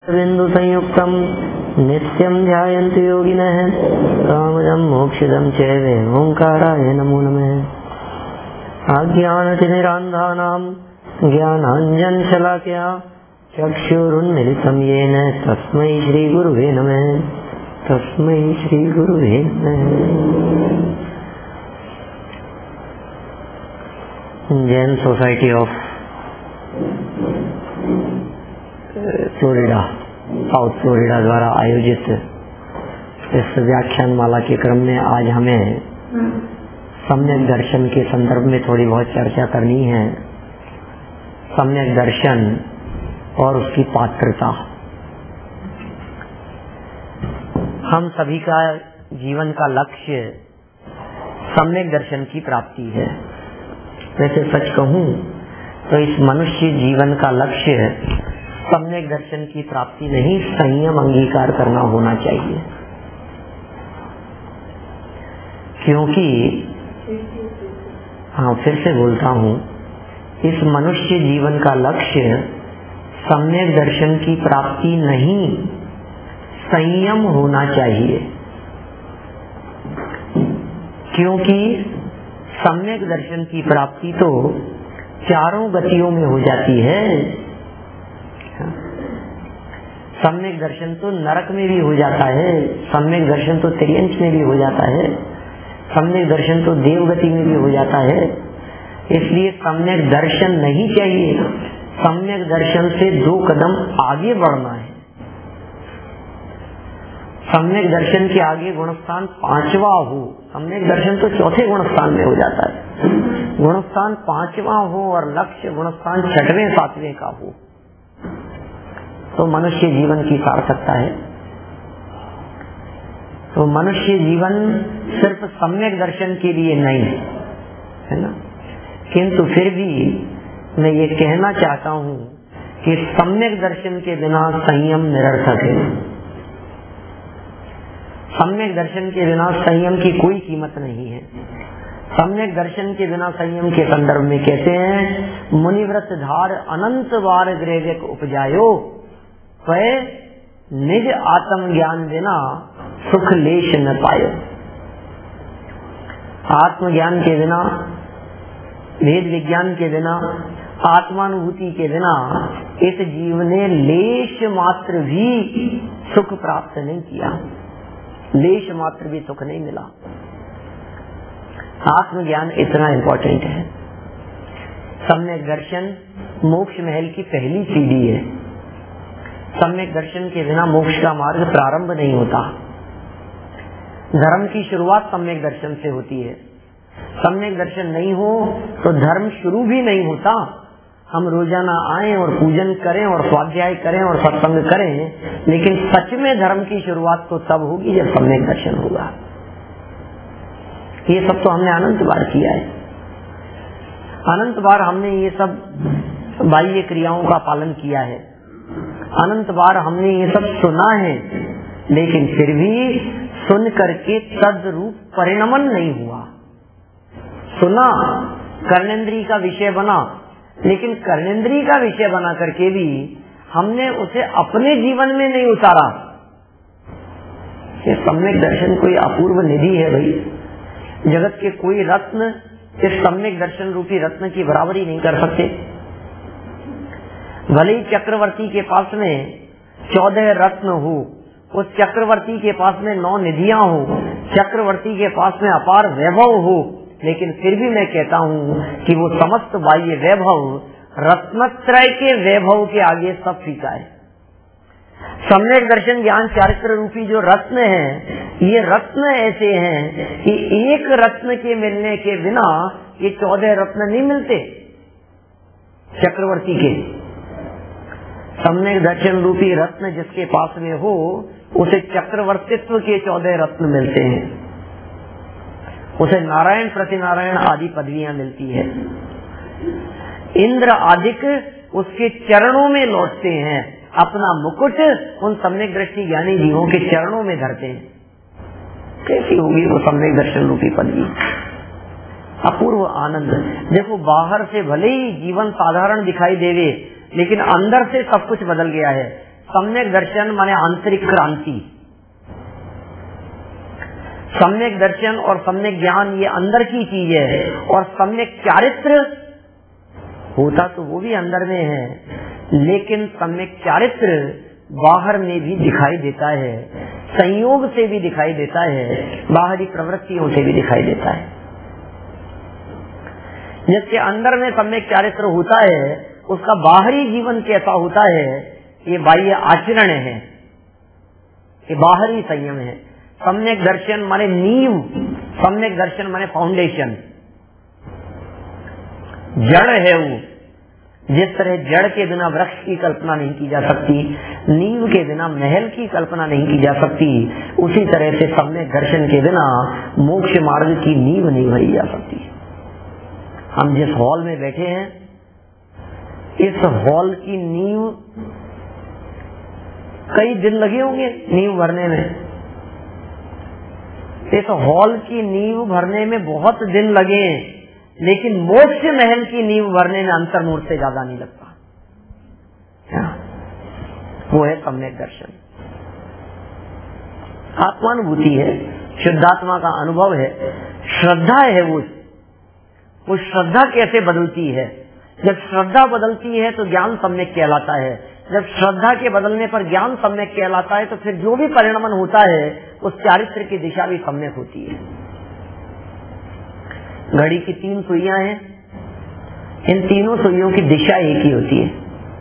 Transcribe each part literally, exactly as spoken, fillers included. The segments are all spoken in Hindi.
बिंदु संयुक्तम नित्यम ध्यायन्ति योगिनः कामदं मोक्षदं चैव ओंकाराय नमो नमः। अज्ञानतिमिरान्धानां ज्ञानाञ्जनशलाकया चक्षुरुन्मिलितं येन तस्मै श्रीगुरुवे नमः। तस्मै श्रीगुरुवे नमः। Jain society of Florida, south Florida द्वारा आयोजित इस व्याख्यान माला के क्रम में आज हमें सम्यक दर्शन के संदर्भ में थोड़ी बहुत चर्चा करनी है। सम्यक दर्शन और उसकी पात्रता। हम सभी का जीवन का लक्ष्य सम्यक दर्शन की प्राप्ति है। वैसे सच कहूं तो इस मनुष्य जीवन का लक्ष्य सम्यक दर्शन की प्राप्ति नहीं, संयम अंगीकार करना होना चाहिए। क्योंकि हाँ फिर से बोलता हूँ, इस मनुष्य जीवन का लक्ष्य सम्यक दर्शन की प्राप्ति नहीं, संयम होना चाहिए। क्योंकि सम्यक दर्शन की प्राप्ति तो चारों गतियों में हो जाती है। सम्यक दर्शन तो नरक में भी हो जाता है, सम्यक दर्शन तो त्रियंच में भी हो जाता है, सम्यक दर्शन तो देवगति में भी हो जाता है। इसलिए सम्यक दर्शन नहीं चाहिए, सम्यक दर्शन से दो कदम आगे बढ़ना है। सम्यक दर्शन के आगे गुणस्थान पांचवा हो, सम्यक दर्शन तो चौथे गुणस्थान में हो जाता है। गुणस्थान पांचवा हो और लक्ष्य गुणस्थान छठवें सातवें का हो तो मनुष्य जीवन की सार्थकता है। तो मनुष्य जीवन सिर्फ सम्यक दर्शन के लिए नहीं है ना, किंतु फिर भी मैं ये कहना चाहता हूँ कि सम्यक दर्शन के बिना संयम निरर्थक है। सम्यक दर्शन के बिना संयम की कोई कीमत नहीं है। सम्यक दर्शन के बिना संयम के संदर्भ में कहते हैं, मुनिव्रत धार अनंत बार ग्रेविक उपजायो, वह निज आत्म ज्ञान बिना सुख लेश न पायो। आत्मज्ञान के बिना, वेद विज्ञान के बिना, आत्मानुभूति के बिना इस जीव ने लेश मात्र भी सुख प्राप्त नहीं किया, लेश मात्र भी सुख नहीं मिला। आत्मज्ञान इतना इम्पोर्टेंट है। सम्यक दर्शन मोक्ष महल की पहली सीढ़ी है। सम्यक दर्शन के बिना मोक्ष का मार्ग प्रारंभ नहीं होता। धर्म की शुरुआत सम्यक दर्शन से होती है। सम्यक दर्शन नहीं हो तो धर्म शुरू भी नहीं होता। हम रोजाना आए और पूजन करें और स्वाध्याय करें और सत्संग करें, लेकिन सच में धर्म की शुरुआत तो तब होगी जब सम्यक दर्शन होगा। ये सब तो हमने अनंत बार किया है। अनंत बार हमने ये सब बाह्य क्रियाओं का पालन किया है। अनंत बार हमने ये सब सुना है, लेकिन फिर भी सुन करके तद्रूप परिणमन नहीं हुआ। सुना, कर्णेंद्रिय का विषय बना, लेकिन कर्णेंद्रिय का विषय बना करके भी हमने उसे अपने जीवन में नहीं उतारा। ये सम्यक दर्शन कोई अपूर्व निधि है भाई। जगत के कोई रत्न इस सम्यक दर्शन रूपी रत्न की बराबरी नहीं कर सकते। भले ही चक्रवर्ती के पास में चौदह रत्न हो, उस चक्रवर्ती के पास में नौ निधियां हो, चक्रवर्ती के पास में अपार वैभव हो, लेकिन फिर भी मैं कहता हूँ कि वो समस्त बाह्य वैभव रत्नत्रय के वैभव के आगे सब फीका है। सम्यक दर्शन ज्ञान चारित्र रूपी जो रत्न है, ये रत्न ऐसे हैं कि एक रत्न के मिलने के बिना ये चौदह रत्न नहीं मिलते चक्रवर्ती के। सम्यक दर्शन रूपी रत्न जिसके पास में हो, उसे चक्रवर्तित्व के चौदह रत्न मिलते हैं। उसे नारायण प्रतिनारायण आदि पदवियां मिलती है। इंद्र आदिक उसके चरणों में लौटते हैं, अपना मुकुट उन सम्यक दृष्टि ज्ञानी जीवों के चरणों में धरते हैं। कैसी होगी वो सम्यक दर्शन रूपी पदवी? अपूर्व आनंद। देखो, बाहर से भले ही जीवन साधारण दिखाई देवे, लेकिन अंदर से सब कुछ बदल गया है। सम्यक दर्शन माने आंतरिक क्रांति। सम्यक दर्शन और सम्यक ज्ञान ये अंदर की चीज है, और सम्यक चारित्र होता तो वो भी अंदर में है, लेकिन सम्यक चारित्र बाहर में भी दिखाई देता है, संयोग से भी दिखाई देता है, बाहरी प्रवृत्तियों से भी दिखाई देता है। जिसके अंदर में सम्यक चारित्र होता है उसका बाहरी जीवन कैसा होता है, ये बाह्य आचरण है, ये बाहरी संयम है। सम्यक दर्शन माने नींव, सम्यक दर्शन माने फाउंडेशन, जड़ है वो। जिस तरह जड़ के बिना वृक्ष की कल्पना नहीं की जा सकती, नींव के बिना महल की कल्पना नहीं की जा सकती, उसी तरह से सम्यक दर्शन के बिना मोक्ष मार्ग की नींव नहीं भरी जा सकती। हम जिस हॉल में बैठे हैं, इस हॉल की नींव कई दिन लगे होंगे नींव भरने में। इस हॉल की नींव भरने में बहुत दिन लगे, लेकिन मोक्ष महल की नींव भरने में अंतर्मूर्त से ज्यादा नहीं लगता। वो है सम्यक दर्शन। आत्मानुभूति है, शुद्धात्मा का अनुभव है, श्रद्धा है। वो वो श्रद्धा कैसे बदलती है? जब श्रद्धा बदलती है तो ज्ञान सम्यक कहलाता है। जब श्रद्धा के बदलने पर ज्ञान सम्यक कहलाता है तो फिर जो भी परिणमन होता है उस चारित्र की दिशा भी सम्यक होती है। घड़ी की तीन सुइयां हैं, इन तीनों सुइयों की दिशा एक ही होती है।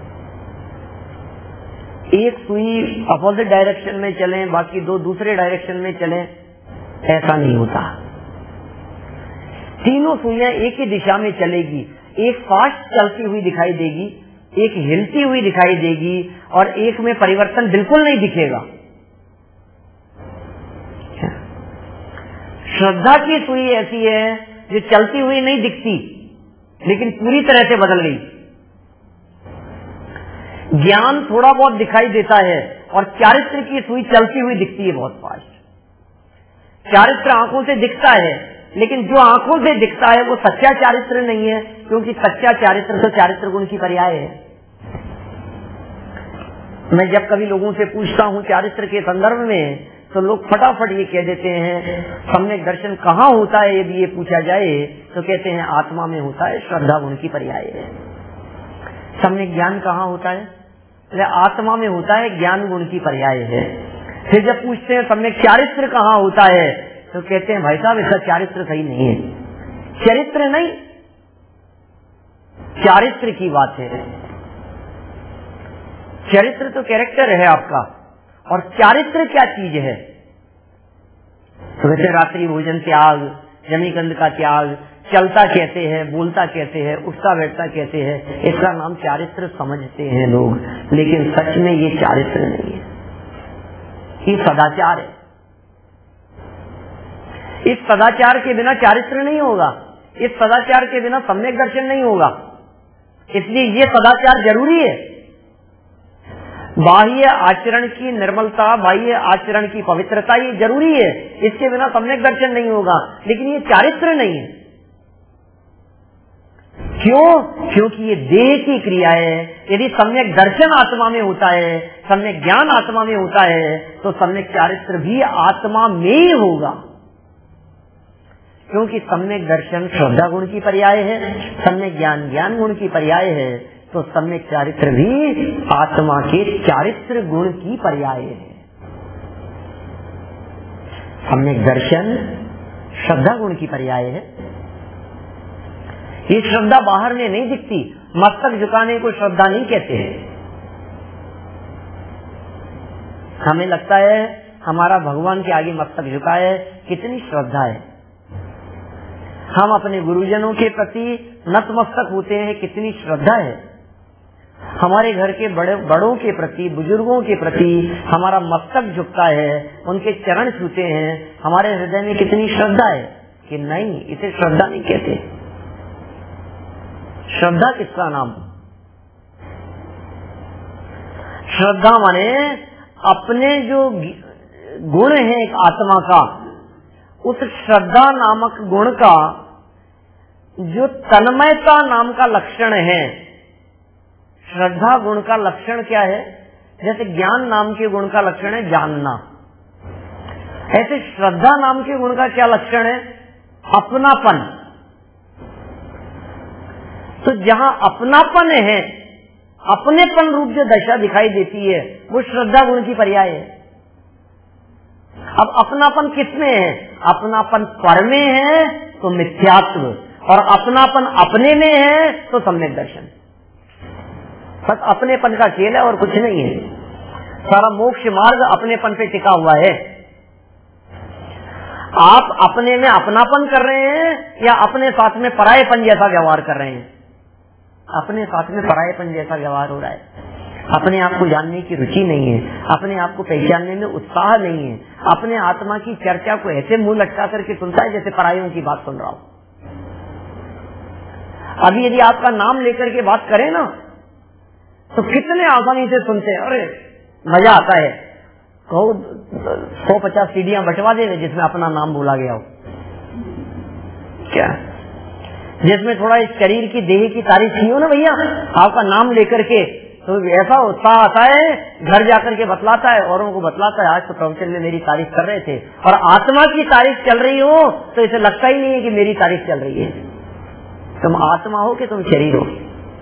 एक सुई अपोजिट डायरेक्शन में चले, बाकी दो दूसरे डायरेक्शन में चले, ऐसा नहीं होता। तीनों सुइयां एक ही दिशा में चलेगी। एक फास्ट चलती हुई दिखाई देगी, एक हिलती हुई दिखाई देगी, और एक में परिवर्तन बिल्कुल नहीं दिखेगा। श्रद्धा की सुई ऐसी है जो चलती हुई नहीं दिखती, लेकिन पूरी तरह से बदल गई। ज्ञान थोड़ा बहुत दिखाई देता है, और चारित्र की सुई चलती हुई दिखती है बहुत फास्ट। चारित्र आंखों से दिखता है, लेकिन जो आंखों से दिखता है वो सच्चा चारित्र नहीं है, क्योंकि सच्चा चारित्र तो चारित्र गुण की पर्याय है। मैं जब कभी लोगों से पूछता हूँ चारित्र के संदर्भ में, तो लोग फटाफट ये कह देते हैं सम्यक दर्शन कहाँ होता है। यदि ये पूछा जाए तो कहते हैं आत्मा में होता है, श्रद्धा गुण की पर्याय है। सम्यक ज्ञान कहाँ होता है? आत्मा में होता है, ज्ञान गुण की पर्याय है। फिर जब पूछते हैं सम्यक चारित्र कहाँ होता है, तो कहते हैं भाई साहब इसका चारित्र सही नहीं है। चरित्र नहीं, चारित्र की बात है। चरित्र तो कैरेक्टर है आपका, और चारित्र क्या चीज है? तो कहते रात्रि भोजन त्याग, जमीकंद का त्याग, चलता कैसे है, बोलता कैसे है, उठता बैठता कैसे है, इसका नाम चारित्र समझते हैं लोग, लेकिन सच में ये चारित्र नहीं है, ये सदाचार है। इस सदाचार के बिना चारित्र नहीं होगा, इस सदाचार के बिना सम्यक दर्शन नहीं होगा। इसलिए ये सदाचार जरूरी है। बाह्य आचरण की निर्मलता, बाह्य आचरण की पवित्रता ये जरूरी है, इसके बिना सम्यक दर्शन नहीं होगा, लेकिन ये चारित्र नहीं है। क्यों? क्योंकि ये देह की क्रिया है। यदि सम्यक दर्शन आत्मा में होता है, सम्यक ज्ञान आत्मा में होता है, तो सम्यक चारित्र भी आत्मा में ही होगा। क्योंकि सम्यक दर्शन श्रद्धा गुण की पर्याय है, सम्यक ज्ञान ज्ञान गुण की पर्याय है, तो सम्यक चारित्र भी आत्मा के चारित्र गुण की पर्याय है। सम्यक दर्शन श्रद्धा गुण की पर्याय है। ये श्रद्धा बाहर में नहीं दिखती। मस्तक झुकाने को श्रद्धा नहीं कहते हैं। हमें लगता है हमारा भगवान के आगे मस्तक झुकाए, कितनी श्रद्धा है। हम अपने गुरुजनों के प्रति नतमस्तक होते हैं, कितनी श्रद्धा है। हमारे घर के बड़े बड़ों के प्रति, बुजुर्गों के प्रति हमारा मस्तक झुकता है, उनके चरण छूते हैं, हमारे हृदय में कितनी श्रद्धा है। कि नहीं, इसे श्रद्धा नहीं कहते। श्रद्धा किसका नाम? श्रद्धा माने अपने जो गुण है एक आत्मा का, उस श्रद्धा नामक गुण का जो तन्मयता नाम का लक्षण है। श्रद्धा गुण का लक्षण क्या है? जैसे ज्ञान नाम के गुण का लक्षण है जानना, ऐसे श्रद्धा नाम के गुण का क्या लक्षण है? अपनापन। तो जहां अपनापन है, अपनेपन रूप जो दशा दिखाई देती है वो श्रद्धा गुण की पर्याय है। अब अपनापन किसमें है? अपनापन पर में है तो मिथ्यात्व, और अपनापन अपने में है तो सम्यक दर्शन। बस अपनेपन का खेल है और कुछ नहीं है। सारा मोक्ष मार्ग अपनेपन पे टिका हुआ है। आप अपने में अपनापन कर रहे हैं या अपने साथ में परायेपन जैसा व्यवहार कर रहे हैं? अपने साथ में परायेपन जैसा व्यवहार हो रहा है। अपने आप को जानने की रुचि नहीं है, अपने आप को पहचानने में उत्साह नहीं है, अपने आत्मा की चर्चा को ऐसे मुंह लटका करके सुनता है जैसे परायों की बात सुन रहा हूं। अभी यदि आपका नाम लेकर के बात करें ना तो कितने आसानी से सुनते हैं, अरे मजा आता है। कहो सौ पचास सीढ़ियां बंटवा देने जिसमें अपना नाम बोला गया हो, क्या जिसमें थोड़ा इस शरीर की देह की तारीफ की हो ना भैया, आपका नाम लेकर के, तो ऐसा उत्साह आता है, घर जाकर के बतलाता है, औरों को बतलाता है आज तो प्रवचन में मेरी तारीफ कर रहे थे। और आत्मा की तारीफ चल रही हो तो इसे लगता ही नहीं है कि मेरी तारीफ चल रही है। तुम आत्मा हो कि तुम शरीर हो।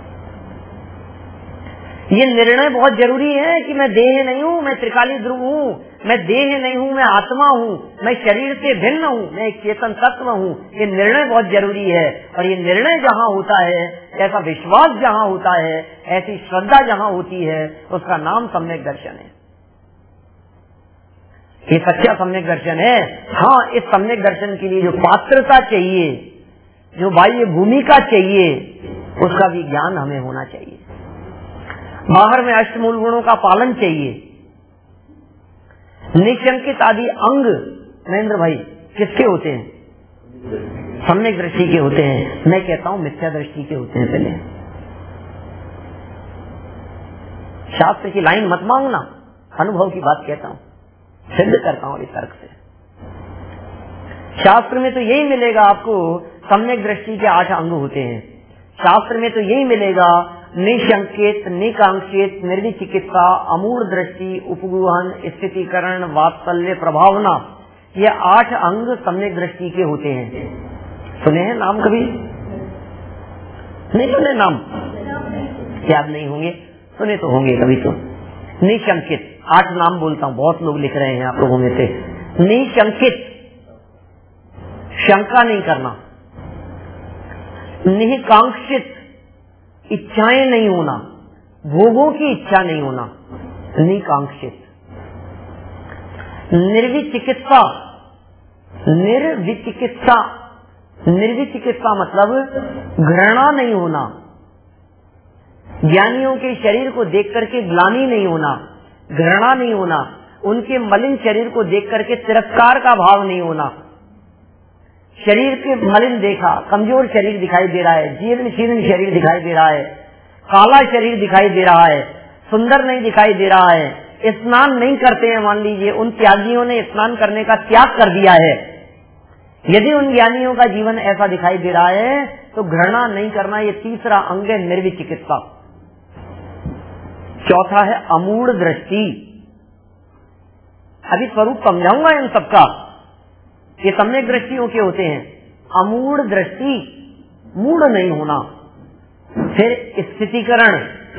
ये निर्णय बहुत जरूरी है कि मैं देह नहीं हूँ, मैं त्रिकाली ध्रुव हूँ, मैं देह नहीं हूँ, मैं आत्मा हूँ, मैं शरीर से भिन्न हूँ, मैं एक चेतन तत्व हूँ। ये निर्णय बहुत जरूरी है। और ये निर्णय जहाँ होता है, ऐसा विश्वास जहाँ होता है, ऐसी श्रद्धा जहाँ होती है, उसका नाम सम्यक दर्शन है। ये सच्चा सम्यक दर्शन है। हाँ, इस सम्यक दर्शन के लिए जो पात्रता चाहिए, जो बाह्य भूमिका चाहिए, उसका भी ज्ञान हमें होना चाहिए। बाहर में अष्टमूल गुणों का पालन चाहिए। निशंकित आदि अंग महेंद्र भाई किसके होते हैं? सम्यक दृष्टि के होते हैं। मैं कहता हूं मिथ्या दृष्टि के होते हैं। पहले शास्त्र की लाइन मत मांगना, अनुभव की बात कहता हूं, सिद्ध करता हूं इस तर्क से। शास्त्र में तो यही मिलेगा आपको, सम्यक दृष्टि के आठ अंग होते हैं। शास्त्र में तो यही मिलेगा, निशंकित, निकांक्षित, निर्विचिकित्सा, अमूढ़ दृष्टि, उपगूहन, स्थितिकरण, वात्सल्य, प्रभावना, ये आठ अंग सम्यक दृष्टि के होते हैं। सुने हैं नाम कभी? नहीं सुने नाम? याद नहीं होंगे, सुने तो होंगे कभी तो। निशंकित, आठ नाम बोलता हूं, बहुत लोग लिख रहे हैं आप लोगों में से। निशंकित, शंका नहीं करना। निकांक्षित, इच्छाएं नहीं होना, भोगों की इच्छा नहीं होना, निकांक्षित। निर्विचिकित्सा, निर्विचिकित्सा, निर्विचिकित्सा मतलब घृणा नहीं होना। ज्ञानियों के शरीर को देख करके ग्लानि नहीं होना, घृणा नहीं होना, उनके मलिन शरीर को देख करके तिरस्कार का भाव नहीं होना। शरीर के मलिन देखा, कमजोर शरीर दिखाई दे रहा है, जीर्ण शीर्ण शरीर दिखाई दे रहा है, काला शरीर दिखाई दे रहा है, सुंदर नहीं दिखाई दे रहा है, स्नान नहीं करते हैं, मान लीजिए उन त्यागियों ने स्नान करने का त्याग कर दिया है। यदि उन ज्ञानियों का जीवन ऐसा दिखाई दे रहा है तो घृणा नहीं करना, ये तीसरा अंग है निर्विचिकित्सा। चौथा है अमूढ़ दृष्टि। अभी स्वरूप समझाऊंगा इन सबका, ये सम्यक दृष्टियों के होते हैं। अमूढ़ दृष्टि, मूढ़ नहीं होना। फिर स्थितिकरण,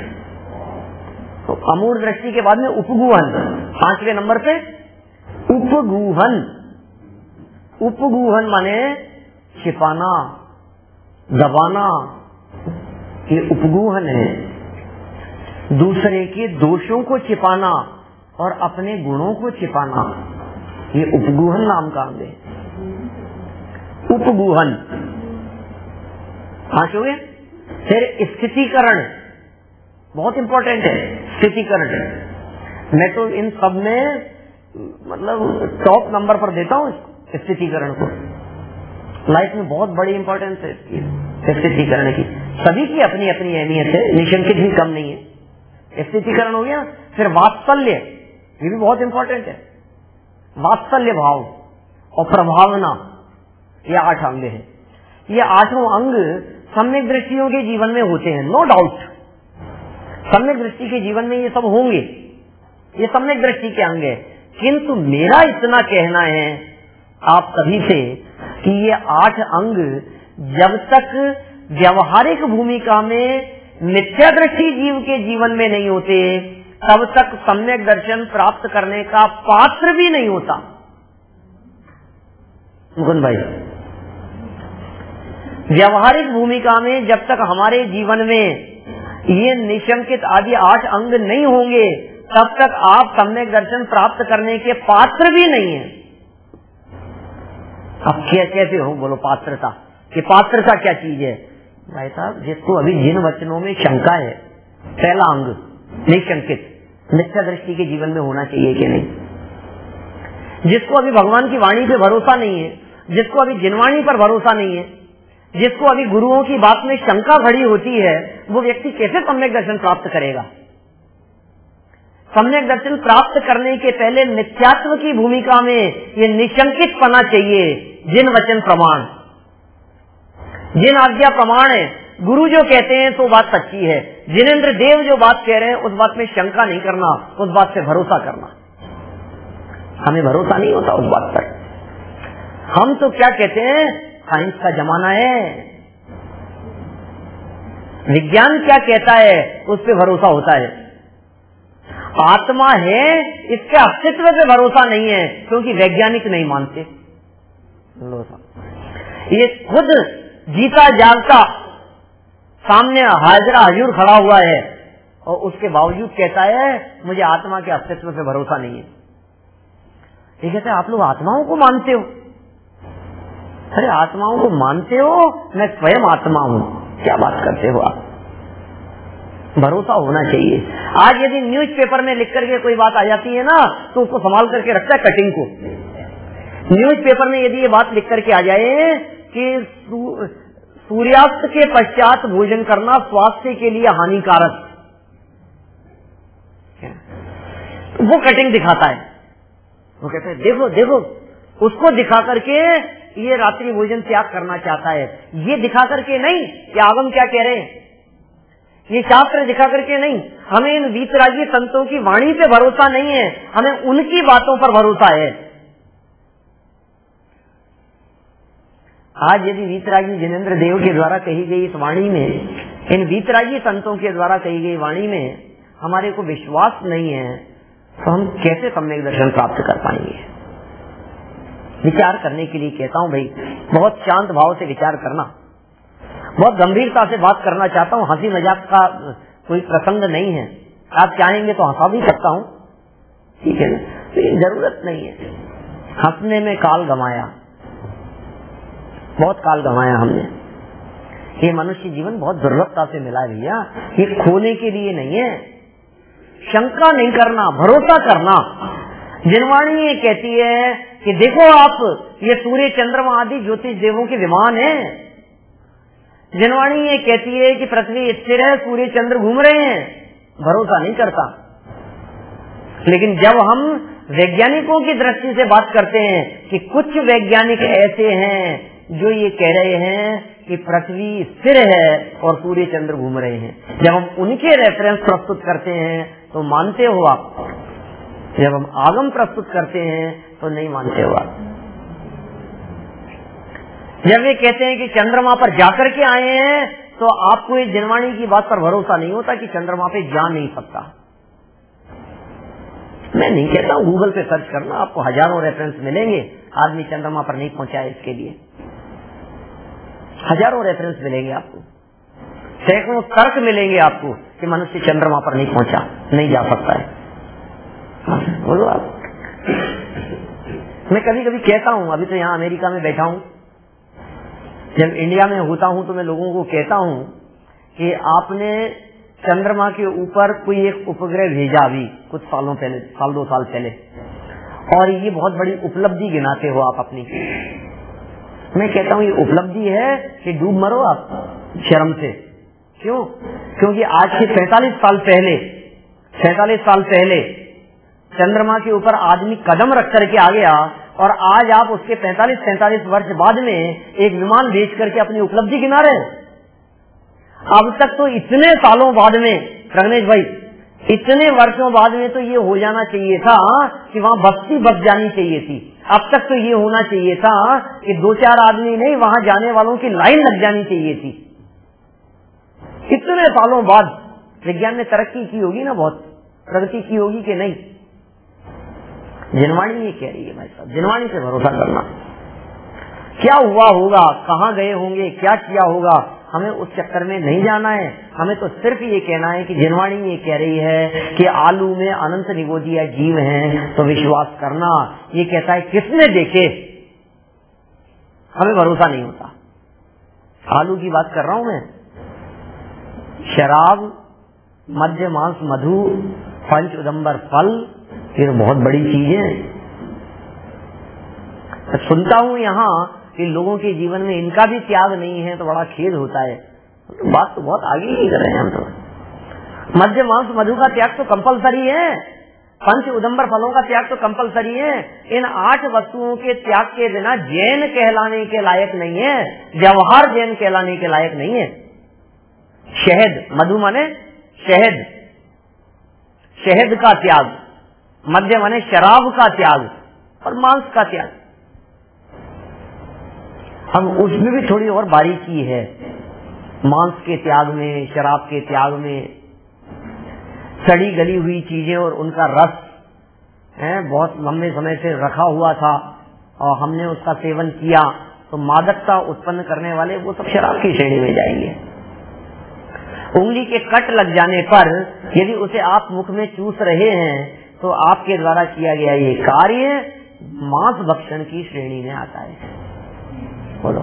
तो अमूढ़ दृष्टि के बाद में उपगूहन, पांचवें नंबर पे उपगूहन। उपगूहन माने छिपाना, दबाना, ये उपगूहन है। दूसरे के दोषों को छिपाना और अपने गुणों को छिपाना, ये उपगूहन नाम का अंग है। उपगूहन, पांच हो गए। फिर स्थितिकरण, बहुत इंपॉर्टेंट है स्थितिकरण। मैं तो इन सब में मतलब टॉप नंबर पर देता हूँ स्थितिकरण को। लाइफ में बहुत बड़ी इंपॉर्टेंस है इसकी, स्थितिकरण की। सभी की अपनी अपनी अहमियत है, निशंकित भी कम नहीं है। स्थितिकरण हो गया। फिर वात्सल्य, ये भी बहुत इंपॉर्टेंट है। वात्सल्य भाव और प्रभावना, ये आठ अंग है। ये आठों अंग सम्यक दृष्टियों के जीवन में होते हैं, नो डाउट। सम्यक दृष्टि के जीवन में ये सब होंगे, ये सम्यक दृष्टि के अंग है। किंतु मेरा इतना कहना है आप सभी से कि ये आठ अंग जब तक व्यवहारिक भूमिका में मिथ्या दृष्टि जीव के जीवन में नहीं होते तब तक सम्यक दर्शन प्राप्त करने का पात्र भी नहीं होता। मुकुंद भाई, व्यवहारिक भूमिका में जब तक हमारे जीवन में ये निशंकित आदि आठ अंग नहीं होंगे तब तक आप सम्यक दर्शन प्राप्त करने के पात्र भी नहीं है। अब कैसे हो, बोलो पात्रता, कि पात्रता क्या चीज है? भाई साहब, जिसको अभी जिन वचनों में शंका है, पहला अंग निशंकित मिथ्या दृष्टि के जीवन में होना चाहिए कि नहीं। जिसको अभी भगवान की वाणी पे भरोसा नहीं है, जिसको अभी जिनवाणी पर भरोसा नहीं है, जिसको अभी गुरुओं की बात में शंका खड़ी होती है, वो व्यक्ति कैसे सम्यक दर्शन प्राप्त करेगा? सम्यक दर्शन प्राप्त करने के पहले मिथ्यात्व की भूमिका में ये निशंकित पना चाहिए। जिन वचन प्रमाण, जिन आज्ञा प्रमाण है, गुरु जो कहते हैं तो बात सच्ची है, जिनेंद्र देव जो बात कह रहे हैं उस बात में शंका नहीं करना, उस बात पे भरोसा करना। हमें भरोसा नहीं होता उस बात पर। हम तो क्या कहते हैं, साइंस का जमाना है, विज्ञान क्या कहता है उस पे भरोसा होता है। आत्मा है इसके अस्तित्व पे भरोसा नहीं है, क्योंकि वैज्ञानिक नहीं मानते। ये खुद जीता जागता सामने हाजरा हजूर खड़ा हुआ है और उसके बावजूद कहता है मुझे आत्मा के अस्तित्व पे भरोसा नहीं है। ये कहते हैं आप लोग आत्माओं को मानते हो। अरे आत्माओं को मानते हो, मैं स्वयं आत्मा हूँ, क्या बात करते हो आप? भरोसा होना चाहिए। आज यदि न्यूज़पेपर में लिख करके कोई बात आ जाती है ना तो उसको संभाल करके रखता है कटिंग को। न्यूज़पेपर में यदि ये बात लिख करके आ जाए कि सूर्यास्त के पश्चात भोजन करना स्वास्थ्य के लिए हानिकारक, वो कटिंग दिखाता है। वो कहते हैं देखो देखो, उसको दिखा करके ये रात्रि भोजन त्याग करना चाहता है। ये दिखा करके नहीं कि आगम क्या कह रहे हैं, ये शास्त्र दिखा करके नहीं। हमें इन वीतरागी संतों की वाणी पे भरोसा नहीं है, हमें उनकी बातों पर भरोसा है। आज यदि वीतरागी जिनेंद्र देव के द्वारा कही गई इस वाणी में, इन वीतरागी संतों के द्वारा कही गई वाणी में हमारे को विश्वास नहीं है तो हम कैसे सम्यक दर्शन प्राप्त कर पाएंगे? विचार करने के लिए कहता हूँ भाई, बहुत शांत भाव से विचार करना। बहुत गंभीरता से बात करना चाहता हूँ, हंसी मजाक का कोई प्रसंग नहीं है। आप चाहेंगे तो हंसा भी सकता हूँ, ठीक है ना, तो ये जरूरत नहीं है। हंसने में काल गंवाया, बहुत काल गंवाया हमने। ये मनुष्य जीवन बहुत दुर्लभता से मिला है भैया, ये खोने के लिए नहीं है। शंका नहीं करना, भरोसा करना। जिनवाणी ये कहती है कि देखो आप, ये सूर्य चंद्रमा आदि ज्योतिष देवों के विमान है। जिनवाणी ये कहती है कि पृथ्वी स्थिर है, सूर्य चंद्र घूम रहे हैं, भरोसा नहीं करता। लेकिन जब हम वैज्ञानिकों की दृष्टि से बात करते हैं कि कुछ वैज्ञानिक ऐसे हैं जो ये कह रहे हैं कि पृथ्वी स्थिर है और सूर्य चंद्र घूम रहे हैं, जब हम उनके रेफरेंस प्रस्तुत करते हैं तो मानते हो आप, जब हम आगम प्रस्तुत करते हैं तो नहीं मानते हो आप। जब वे कहते हैं कि चंद्रमा पर जाकर के आए हैं तो आपको इस जिनवाणी की बात पर भरोसा नहीं होता कि चंद्रमा पे जा नहीं सकता। मैं नहीं कहता हूँ, गूगल पे सर्च करना, आपको हजारों रेफरेंस मिलेंगे। आदमी चंद्रमा पर नहीं पहुंचा है इसके लिए हजारों रेफरेंस मिलेंगे आपको, सैकड़ों तर्क मिलेंगे आपको कि मनुष्य चंद्रमा पर नहीं पहुंचा, नहीं जा सकता है। बोलो आप। मैं कभी कभी कहता हूँ, अभी तो यहाँ अमेरिका में बैठा हूँ, जब इंडिया में होता हूँ तो मैं लोगों को कहता हूँ कि आपने चंद्रमा के ऊपर कोई एक उपग्रह भेजा अभी कुछ सालों पहले, साल दो साल पहले, और ये बहुत बड़ी उपलब्धि गिनाते हो आप अपनी। मैं कहता हूँ ये उपलब्धि है कि डूब मरो आप शर्म से। क्यों? क्योंकि आज से पैंतालीस साल पहले सैतालीस साल पहले चंद्रमा के ऊपर आदमी कदम रख करके आ गया, और आज आप उसके पैंतालीस सैतालीस वर्ष बाद में एक विमान भेज करके अपनी उपलब्धि गिना रहे हैं। अब तक तो इतने सालों बाद में, रगनेश भाई, इतने वर्षों बाद में तो ये हो जाना चाहिए था कि वहाँ बस्ती बस जानी चाहिए थी। अब तक तो ये होना चाहिए था कि दो चार आदमी नहीं, वहाँ जाने वालों की लाइन लग जानी चाहिए थी। इतने सालों बाद विज्ञान ने तरक्की की होगी ना, बहुत प्रगति की होगी कि नहीं। जिनवाणी ये कह रही है भाई साहब, जिनवाणी से भरोसा करना। क्या हुआ होगा, कहाँ गए होंगे, क्या किया होगा, हमें उस चक्कर में नहीं जाना है। हमें तो सिर्फ ये कहना है कि जिनवाणी ये कह रही है कि आलू में अनंत निगोदिया जीव हैं तो विश्वास करना। ये कहता है किसने देखे, हमें भरोसा नहीं होता। आलू की बात कर रहा हूं मैं। शराब, मध्य मांस मधु, पंच उदम्बर फल, ये तो बहुत बड़ी चीज है। सुनता हूं यहाँ कि लोगों के जीवन में इनका भी त्याग नहीं है तो बड़ा खेद होता है। तो बात तो बहुत आगे ही कर रहे हैं हम तो। मध्य मांस मधु का त्याग तो कंपलसरी है, पंच उदम्बर फलों का त्याग तो कंपलसरी है। इन आठ वस्तुओं के त्याग के बिना जैन कहलाने के लायक नहीं है, व्यवहार जैन कहलाने के लायक नहीं है। शहद, मधु माने शहद, शहद का त्याग, मध्य माने शराब का त्याग और मांस का त्याग। हम उसमें भी थोड़ी और बारीकी है। मांस के त्याग में, शराब के त्याग में, सड़ी गली हुई चीजें और उनका रस है बहुत लंबे समय से रखा हुआ था और हमने उसका सेवन किया तो मादकता उत्पन्न करने वाले वो सब शराब की श्रेणी में जाएंगे। उंगली के कट लग जाने पर यदि उसे आप मुख में चूस रहे हैं तो आपके द्वारा किया गया ये कार्य मांस भक्षण की श्रेणी में आता है। बोलो,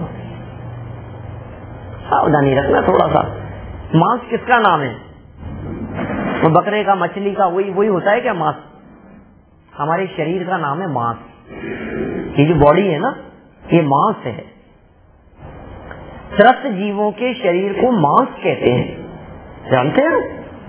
सावधानी रखना थोड़ा सा। मांस किसका नाम है? वो बकरे का, मछली का, वही वही होता है क्या मांस? हमारे शरीर का नाम है मांस। ये जो बॉडी है ना, ये मांस है। त्रस्त जीवों के शरीर को मांस कहते हैं, जानते हैं?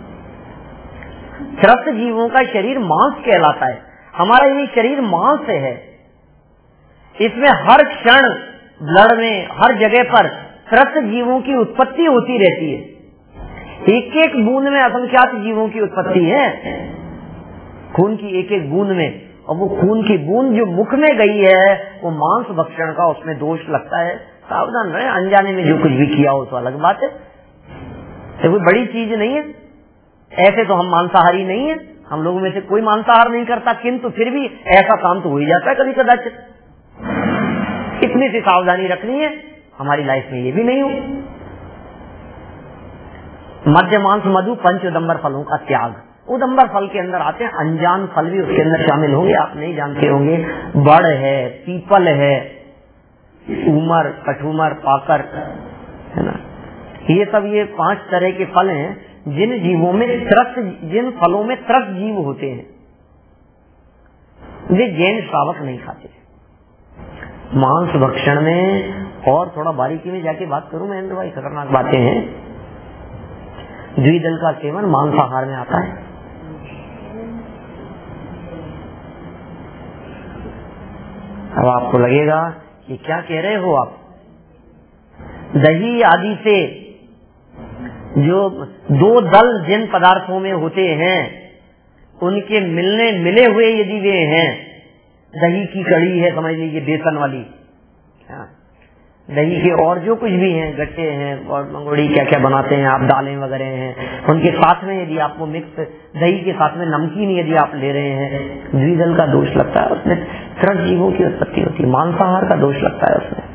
त्रस्त जीवों का शरीर मांस कहलाता है। हमारा ये शरीर मांस है। इसमें हर क्षण ब्लड में, हर जगह पर त्रस्त जीवों की उत्पत्ति होती रहती है। एक एक बूंद में असंख्यात जीवों की उत्पत्ति है, खून की एक एक बूंद में। और वो खून की बूंद जो मुख में गई है वो मांस भक्षण का उसमें दोष लगता है। सावधान रहे, अनजाने में जो कुछ भी किया हो तो अलग बात है, तो कोई बड़ी चीज नहीं है। ऐसे तो हम मांसाहारी नहीं है, हम लोगों में से कोई मांसाहार नहीं करता, किंतु फिर भी ऐसा काम तो हो ही जाता है कभी कदाचित। इतनी सी सावधानी रखनी है, हमारी लाइफ में ये भी नहीं हो। मध्य मांस मधु पंच उदम्बर फलों का त्याग। उदम्बर फल के अंदर आते हैं अनजान फल भी उसके अंदर शामिल होंगे, आप नहीं जानते होंगे। बड़ है, पीपल है, उमर, कठूमर, पाकर, है ना, ये सब ये पांच तरह के फल हैं जिन जीवों में त्रस्त, जिन फलों में त्रस्त जीव होते हैं वे जैन श्रावक नहीं खाते। मांस भक्षण में और थोड़ा बारीकी में जाके बात करूं मैं, भाई खतरनाक बातें हैं। द्विदल का सेवन मांसाहार में आता है। अब आपको लगेगा कि क्या कह रहे हो आप, दही आदि से जो दो दल जिन पदार्थों में होते हैं उनके मिलने मिले हुए यदि वे हैं, दही की कड़ी है समझ लीजिए बेसन वाली, दही के और जो कुछ भी हैं, गट्टे हैं और मंगोड़ी क्या क्या बनाते हैं आप, दालें वगैरह हैं, उनके साथ में यदि आपको मिक्स दही के साथ में नमकीन यदि आप ले रहे हैं, द्विदल का दोष लगता है उसमें, त्रस्त जीवों की उत्पत्ति होती है, मांसाहार का दोष लगता है उसमें।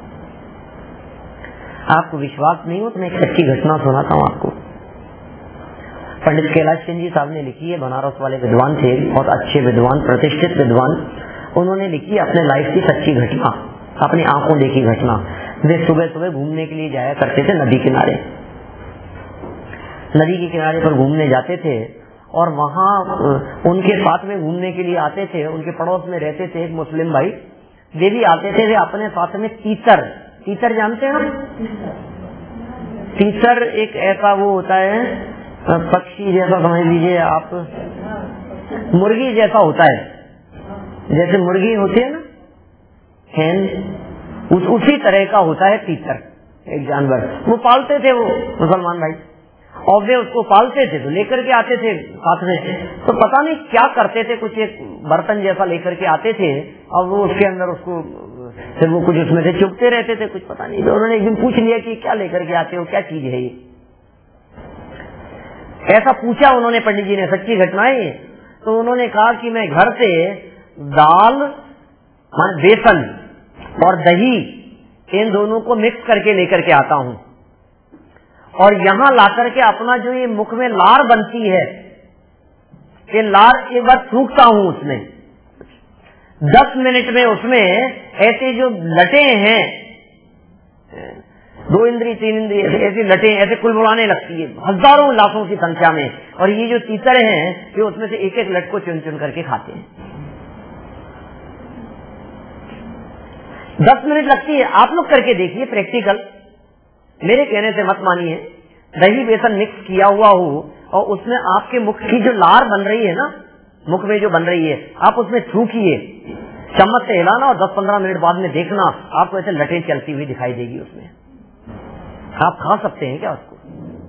आपको विश्वास नहीं हो तो मैं एक सच्ची घटना सुनाता हूँ आपको। पंडित कैलाश चंद जी साहब ने लिखी है, बनारस वाले विद्वान थे, बहुत अच्छे विद्वान, प्रतिष्ठित विद्वान। उन्होंने लिखी अपने लाइफ की सच्ची घटना, अपनी आंखों देखी घटना। वे सुबह सुबह घूमने के लिए जाया करते थे नदी किनारे, नदी के किनारे पर घूमने जाते थे और वहाँ उनके साथ में घूमने के लिए आते थे, उनके पड़ोस में रहते थे एक मुस्लिम भाई, वे भी आते थे। वे अपने साथ में तीतर, तीतर जानते हैं ना? तीतर एक ऐसा वो होता है पक्षी जैसा, समझ लीजिए आप, मुर्गी जैसा होता है, जैसे मुर्गी होती है ना हैन, उस उसी तरह का होता है तीतर, एक जानवर। वो पालते थे वो मुसलमान भाई। और वे उसको पालते थे तो लेकर के आते थे साथ में, तो पता नहीं क्या करते थे, कुछ एक बर्तन जैसा लेकर के आते थे और वो उसके अंदर उसको फिर वो कुछ उसमें से चुपते रहते थे, कुछ पता नहीं। तो उन्होंने एक दिन पूछ लिया कि क्या लेकर के आते हो, क्या चीज है ये, ऐसा पूछा उन्होंने पंडित जी ने, सच्ची घटनाएं। तो उन्होंने कहा कि मैं घर से दाल मान बेसन और दही इन दोनों को मिक्स करके लेकर के आता हूँ और यहाँ ला करके अपना जो ये मुख में लार बनती है, ये लार एक बार थूकता हूँ उसमें, दस मिनट में उसमें ऐसे जो लटे हैं, दो इंद्री तीन इंद्री ऐसी लटे ऐसे कुलबुलाने लगती है हजारों लाखों की संख्या में, और ये जो तीतर हैं ये उसमें से एक एक लट को चुन चुन करके खाते हैं। दस मिनट लगती है, आप लोग करके देखिए प्रैक्टिकल, मेरे कहने से मत मानिए। दही बेसन मिक्स किया हुआ हो और उसमें आपके मुख की जो लार बन रही है ना, मुख में जो बन रही है, आप उसमें थूकिए, चम्मच से हिलाना और दस पंद्रह मिनट बाद में देखना आपको ऐसे लटें चलती हुई दिखाई देगी उसमें। आप खा सकते हैं क्या उसको?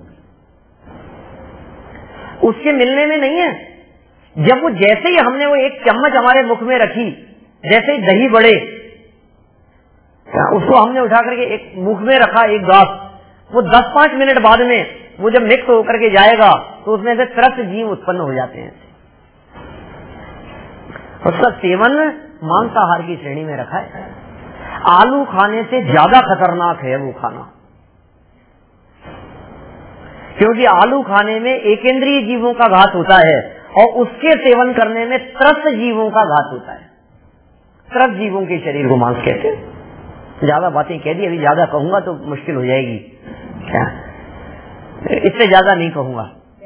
उसके मिलने में नहीं है। जब वो जैसे ही हमने वो एक चम्मच हमारे मुख में रखी, जैसे ही दही बढ़े, उसको हमने उठा करके एक मुख में रखा एक ग्लास, वो दस पांच मिनट बाद में वो जब मिक्स होकर के जाएगा तो उसमें से त्रस्त जीव उत्पन्न हो जाते हैं। उसका सेवन मांसाहार की श्रेणी में रखा है। आलू खाने से ज्यादा खतरनाक है वो खाना, क्योंकि आलू खाने में एकेंद्रीय जीवों का घात होता है और उसके सेवन करने में त्रस्त जीवों का घात होता है। त्रस्त जीवों के शरीर को मांस कहते हैं। ज्यादा बातें कह दी, अभी ज्यादा कहूंगा तो मुश्किल हो जाएगी, क्या इससे ज्यादा नहीं कहूंगा।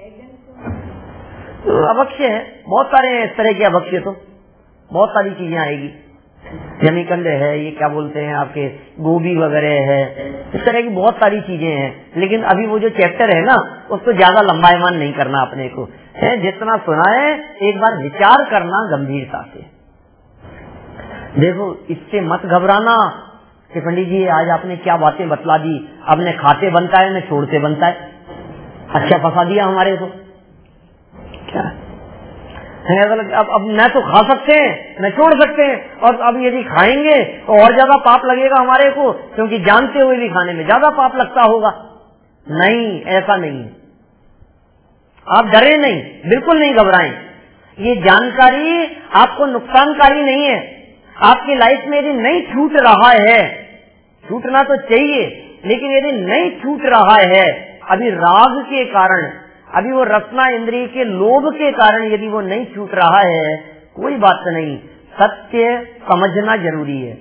तो अभक्ष्य है, बहुत सारे हैं इस तरह के अभक्ष्य, तो बहुत सारी चीजें आएगी। जमीकंद है, ये क्या बोलते हैं आपके गोभी वगैरह है, इस तरह की बहुत सारी चीजें हैं। लेकिन अभी वो जो चैप्टर है ना, उसको ज्यादा लंबाईमान नहीं करना अपने को है। जितना सुना है एक बार विचार करना गंभीरता से। देखो, इससे मत घबराना कि पंडित जी आज आपने क्या बातें बतला दी, अब न खाते बनता है न छोड़ते बनता है। अच्छा फंसा दिया हमारे को, क्या है? अब अब न तो खा सकते हैं न छोड़ सकते हैं, और अब यदि खाएंगे तो और ज्यादा पाप लगेगा हमारे को, क्योंकि जानते हुए भी खाने में ज्यादा पाप लगता होगा। नहीं, ऐसा नहीं है। आप डरे नहीं, बिल्कुल नहीं घबराएं। ये जानकारी आपको नुकसानकारी नहीं है। आपकी लाइफ में यदि नहीं छूट रहा है, छूटना तो चाहिए, लेकिन यदि नहीं छूट रहा है, अभी राग के कारण, अभी वो रसना इंद्रिय के लोभ के कारण यदि वो नहीं छूट रहा है, कोई बात नहीं। सत्य समझना जरूरी है,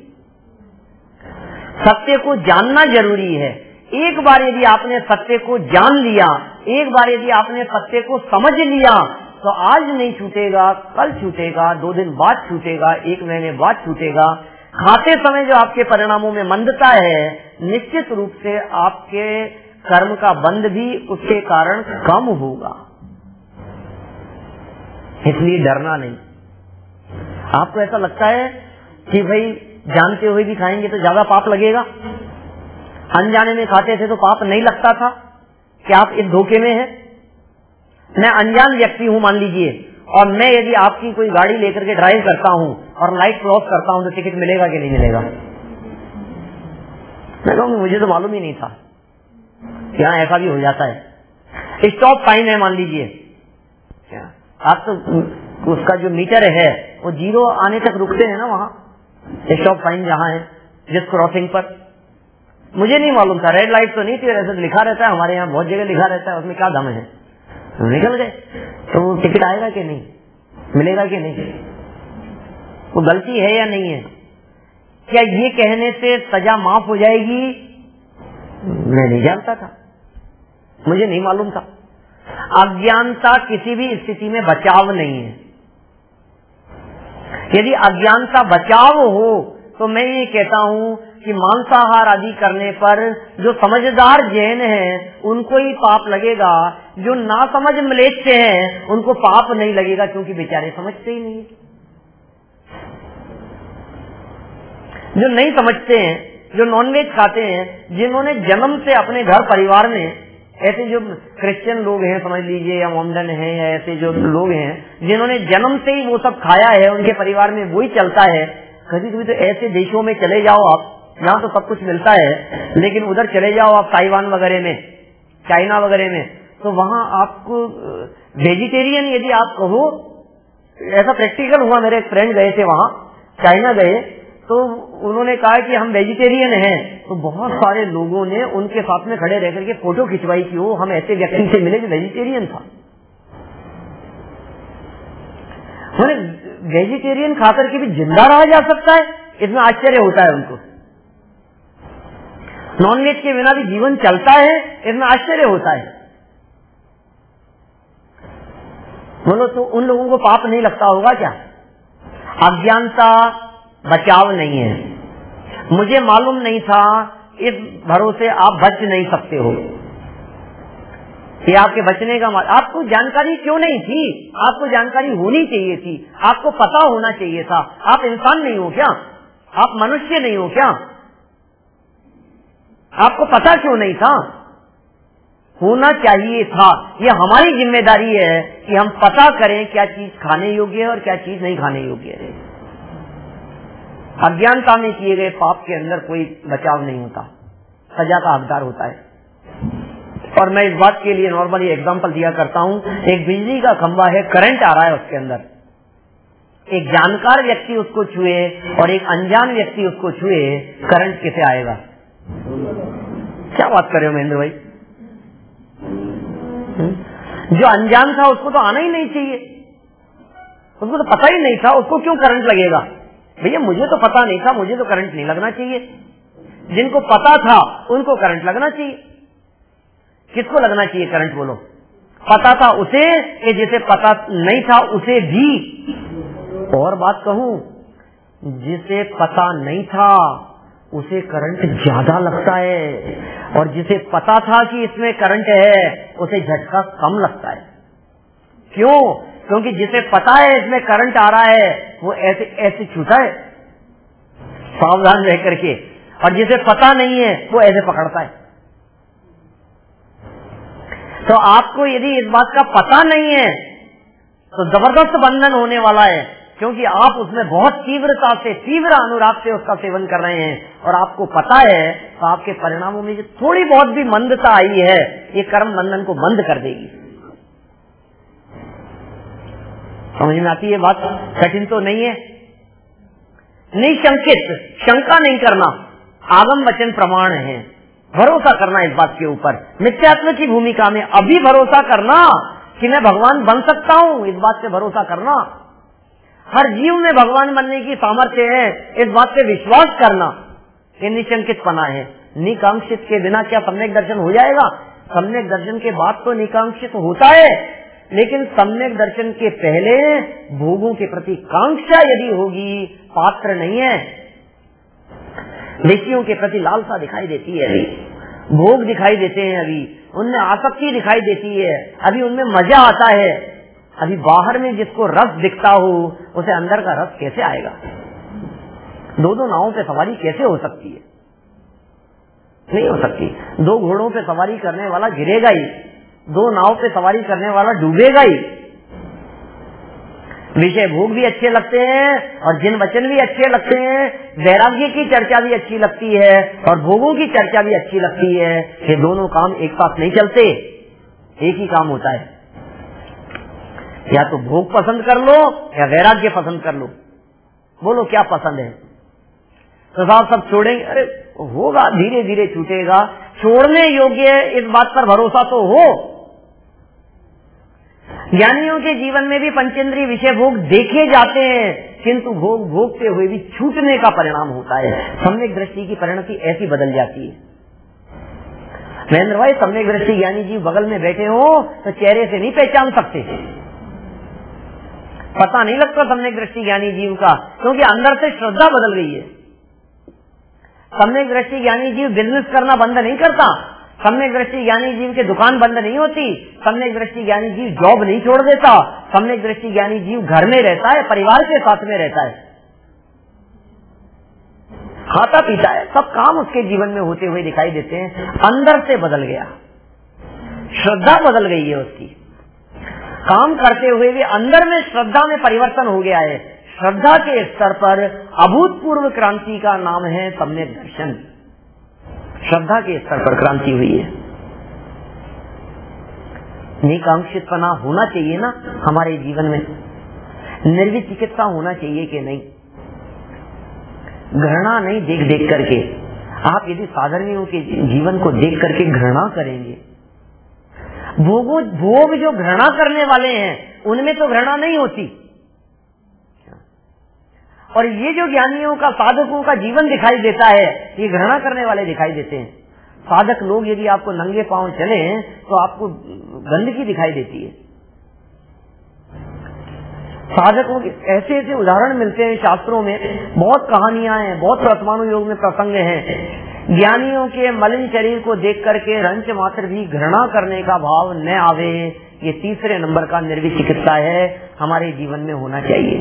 सत्य को जानना जरूरी है। एक बार यदि आपने सत्य को जान लिया, एक बार यदि आपने सत्य को समझ लिया, तो आज नहीं छूटेगा, कल छूटेगा, दो दिन बाद छूटेगा, एक महीने बाद छूटेगा। खाते समय जो आपके परिणामों में मंदता है, निश्चित रूप से आपके कर्म का बंध भी उसके कारण कम होगा। इसलिए डरना नहीं। आपको ऐसा लगता है कि भाई जानते हुए भी खाएंगे तो ज्यादा पाप लगेगा, अनजाने में खाते थे तो पाप नहीं लगता था, क्या आप इस धोखे में हैं? मैं अनजान व्यक्ति हूं मान लीजिए, और मैं यदि आपकी कोई गाड़ी लेकर के ड्राइव करता हूं और लाइट क्रॉस करता हूं तो टिकट मिलेगा कि नहीं मिलेगा? मैं कहूँगा मुझे तो मालूम ही नहीं था। यहाँ ऐसा भी हो जाता है। स्टॉप साइन है मान लीजिए, क्या आप तो उसका जो मीटर है वो जीरो आने तक रुकते हैं ना, वहाँ स्टॉप साइन जहाँ है जिस क्रॉसिंग पर। मुझे नहीं मालूम था, रेड लाइट तो नहीं थी, ऐसे लिखा रहता है हमारे यहाँ, बहुत जगह लिखा रहता है, उसमें क्या दम है। निकल गए तो वो टिकट आएगा कि नहीं, मिलेगा कि नहीं, वो गलती है या नहीं है? क्या ये कहने से सजा माफ हो जाएगी? मैं नहीं जानता था, मुझे नहीं मालूम था। अज्ञानता किसी भी स्थिति में बचाव नहीं है। यदि अज्ञानता बचाव हो तो मैं ये कहता हूं कि मांसाहार आदि करने पर जो समझदार जैन हैं उनको ही पाप लगेगा, जो नासमझ म्लेच्छ हैं उनको पाप नहीं लगेगा, क्योंकि बेचारे समझते ही नहीं। जो नहीं समझते हैं, जो नॉनवेज खाते हैं, जिन्होंने जन्म से अपने घर परिवार में ऐसे जो क्रिश्चियन लोग हैं समझ लीजिए, या मोमडन हैं, या ऐसे जो लोग हैं जिन्होंने जन्म से ही वो सब खाया है, उनके परिवार में वही चलता है। कभी कभी तो ऐसे देशों में चले जाओ आप, यहाँ तो सब कुछ मिलता है, लेकिन उधर चले जाओ आप ताइवान वगैरह में, चाइना वगैरह में, तो वहाँ आपको वेजिटेरियन यदि आप कहो, ऐसा प्रैक्टिकल हुआ, मेरे एक फ्रेंड गए थे वहाँ, चाइना गए, तो उन्होंने कहा कि हम वेजिटेरियन हैं, तो बहुत सारे लोगों ने उनके साथ में खड़े रह करके फोटो खिंचवाई कि वो हम ऐसे व्यक्ति से मिले जो वेजिटेरियन था। वेजिटेरियन खाकर के भी जिंदा रहा जा सकता है, इसमें आश्चर्य होता है उनको। नॉनवेज के बिना भी जीवन चलता है, इसमें आश्चर्य होता है। बोलो तो उन लोगों को पाप नहीं लगता होगा क्या? अज्ञानता बचाव नहीं है। मुझे मालूम नहीं था, इस भरोसे आप बच नहीं सकते हो। ये आपके बचने का माल, आपको जानकारी क्यों नहीं थी? आपको जानकारी होनी चाहिए थी, आपको पता होना चाहिए था। आप इंसान नहीं हो क्या? आप मनुष्य नहीं हो क्या? आपको पता क्यों नहीं था? होना चाहिए था। ये हमारी जिम्मेदारी है कि हम पता करें क्या चीज खाने योग्य है और क्या चीज नहीं खाने योग्य है। अज्ञानता में किए गए पाप के अंदर कोई बचाव नहीं होता, सजा का हकदार होता है। और मैं इस बात के लिए नॉर्मली एग्जांपल दिया करता हूं, एक बिजली का खंभा है, करंट आ रहा है उसके अंदर, एक जानकार व्यक्ति उसको छुए और एक अनजान व्यक्ति उसको छुए, करंट कैसे आएगा? क्या बात कर रहे हो महेंद्र भाई? जो अनजान था उसको तो आना ही नहीं चाहिए, उसको तो पता ही नहीं था, उसको क्यों करंट लगेगा? भैया मुझे तो पता नहीं था, मुझे तो करंट नहीं लगना चाहिए। जिनको पता था उनको करंट लगना चाहिए। किसको लगना चाहिए करंट बोलो? पता था उसे कि जिसे पता नहीं था उसे भी। और बात कहूं, जिसे पता नहीं था उसे करंट ज्यादा लगता है, और जिसे पता था कि इसमें करंट है उसे झटका कम लगता है। क्यों? क्योंकि जिसे पता है इसमें करंट आ रहा है वो ऐसे ऐसे छूता है सावधान रह करके, और जिसे पता नहीं है वो ऐसे पकड़ता है। तो आपको यदि इस बात का पता नहीं है तो जबरदस्त बंधन होने वाला है, क्योंकि आप उसमें बहुत तीव्रता से, तीव्र अनुराग से उसका सेवन कर रहे हैं, और आपको पता है तो आपके परिणामों में जो थोड़ी बहुत भी मंदता आई है ये कर्म बंधन को बंद कर देगी। समझ में आती है बात? कठिन तो नहीं है। निशंकित, शंका नहीं करना, आगम वचन प्रमाण है। भरोसा करना इस बात के ऊपर, मिथ्यात्व की भूमिका में अभी भरोसा करना कि मैं भगवान बन सकता हूं, इस बात से भरोसा करना। हर जीव में भगवान बनने की सामर्थ्य है, इस बात से विश्वास करना, ये निशंकित पना है। निकांक्षित के बिना क्या सम्यक दर्शन हो जाएगा? सम्यक दर्शन के बाद तो निकांक्षित होता है, लेकिन सम्यक दर्शन के पहले भोगों के प्रति कांक्षा यदि होगी, पात्र नहीं है, विषयों के प्रति लालसा दिखाई देती है, अभी भोग दिखाई देते हैं, अभी उनमें आसक्ति दिखाई देती है, अभी उनमें मजा आता है, अभी बाहर में जिसको रस दिखता हो उसे अंदर का रस कैसे आएगा? दो दो नावों पे सवारी कैसे हो सकती है? नहीं हो सकती। दो घोड़ों पे सवारी करने वाला गिरेगा ही, दो नाव पे सवारी करने वाला डूबेगा ही। विषय भोग भी अच्छे लगते हैं और जिन वचन भी अच्छे लगते हैं, वैराग्य की चर्चा भी अच्छी लगती है और भोगों की चर्चा भी अच्छी लगती है। ये दोनों काम एक साथ नहीं चलते, एक ही काम होता है, या तो भोग पसंद कर लो या वैराग्य पसंद कर लो। बोलो क्या पसंद है? तो साहब सब छोड़ेंगे, अरे होगा, धीरे धीरे छूटेगा, छोड़ने योग्य इस बात पर भरोसा तो हो। ज्ञानियों के जीवन में भी पंचेंद्रिय विषय भोग देखे जाते हैं, किंतु भोग भोगते हुए भी छूटने का परिणाम होता है। सम्यक दृष्टि की परिणति ऐसी बदल जाती है। महेंद्र भाई, सम्यक दृष्टि ज्ञानी जी बगल में बैठे हो तो चेहरे से नहीं पहचान सकते, पता नहीं लगता सम्यक दृष्टि ज्ञानी जीव का, क्योंकि अंदर से श्रद्धा बदल गई है। सम्यक दृष्टि ज्ञानी जीव बिजनेस करना बंद नहीं करता, सम्यक दृष्टि ज्ञानी जीव की दुकान बंद नहीं होती, सम्यक दृष्टि ज्ञानी जीव जॉब नहीं छोड़ देता, सम्यक दृष्टि ज्ञानी जीव घर में रहता है, परिवार के साथ में रहता है, खाता पीता है, सब काम उसके जीवन में होते हुए दिखाई देते हैं। अंदर से बदल गया। श्रद्धा बदल गई है उसकी। काम करते हुए भी अंदर में श्रद्धा में परिवर्तन हो गया है। श्रद्धा के स्तर पर अभूतपूर्व क्रांति का नाम है सम्यक दर्शन। श्रद्धा के स्तर पर क्रांति हुई है। निकांक्षितपना होना चाहिए ना हमारे जीवन में, निर्विचिकित्सा होना चाहिए कि नहीं, घृणा नहीं देख देख करके। आप यदि साधर्मियों के जीवन को देख करके घृणा करेंगे, भोगो भोग जो घृणा करने वाले हैं उनमें तो घृणा नहीं होती, और ये जो ज्ञानियों का साधकों का जीवन दिखाई देता है ये घृणा करने वाले दिखाई देते हैं। साधक लोग यदि आपको नंगे पांव चले तो आपको गंदगी दिखाई देती है। साधकों के ऐसे ऐसे उदाहरण मिलते हैं शास्त्रों में, बहुत कहानियां हैं, बहुत परमाणुयोग में प्रसंग हैं। ज्ञानियों के मलिन शरीर को देख करके रंच मात्र भी घृणा करने का भाव न आवे, ये तीसरे नंबर का निर्विचिकित्सा है, हमारे जीवन में होना चाहिए।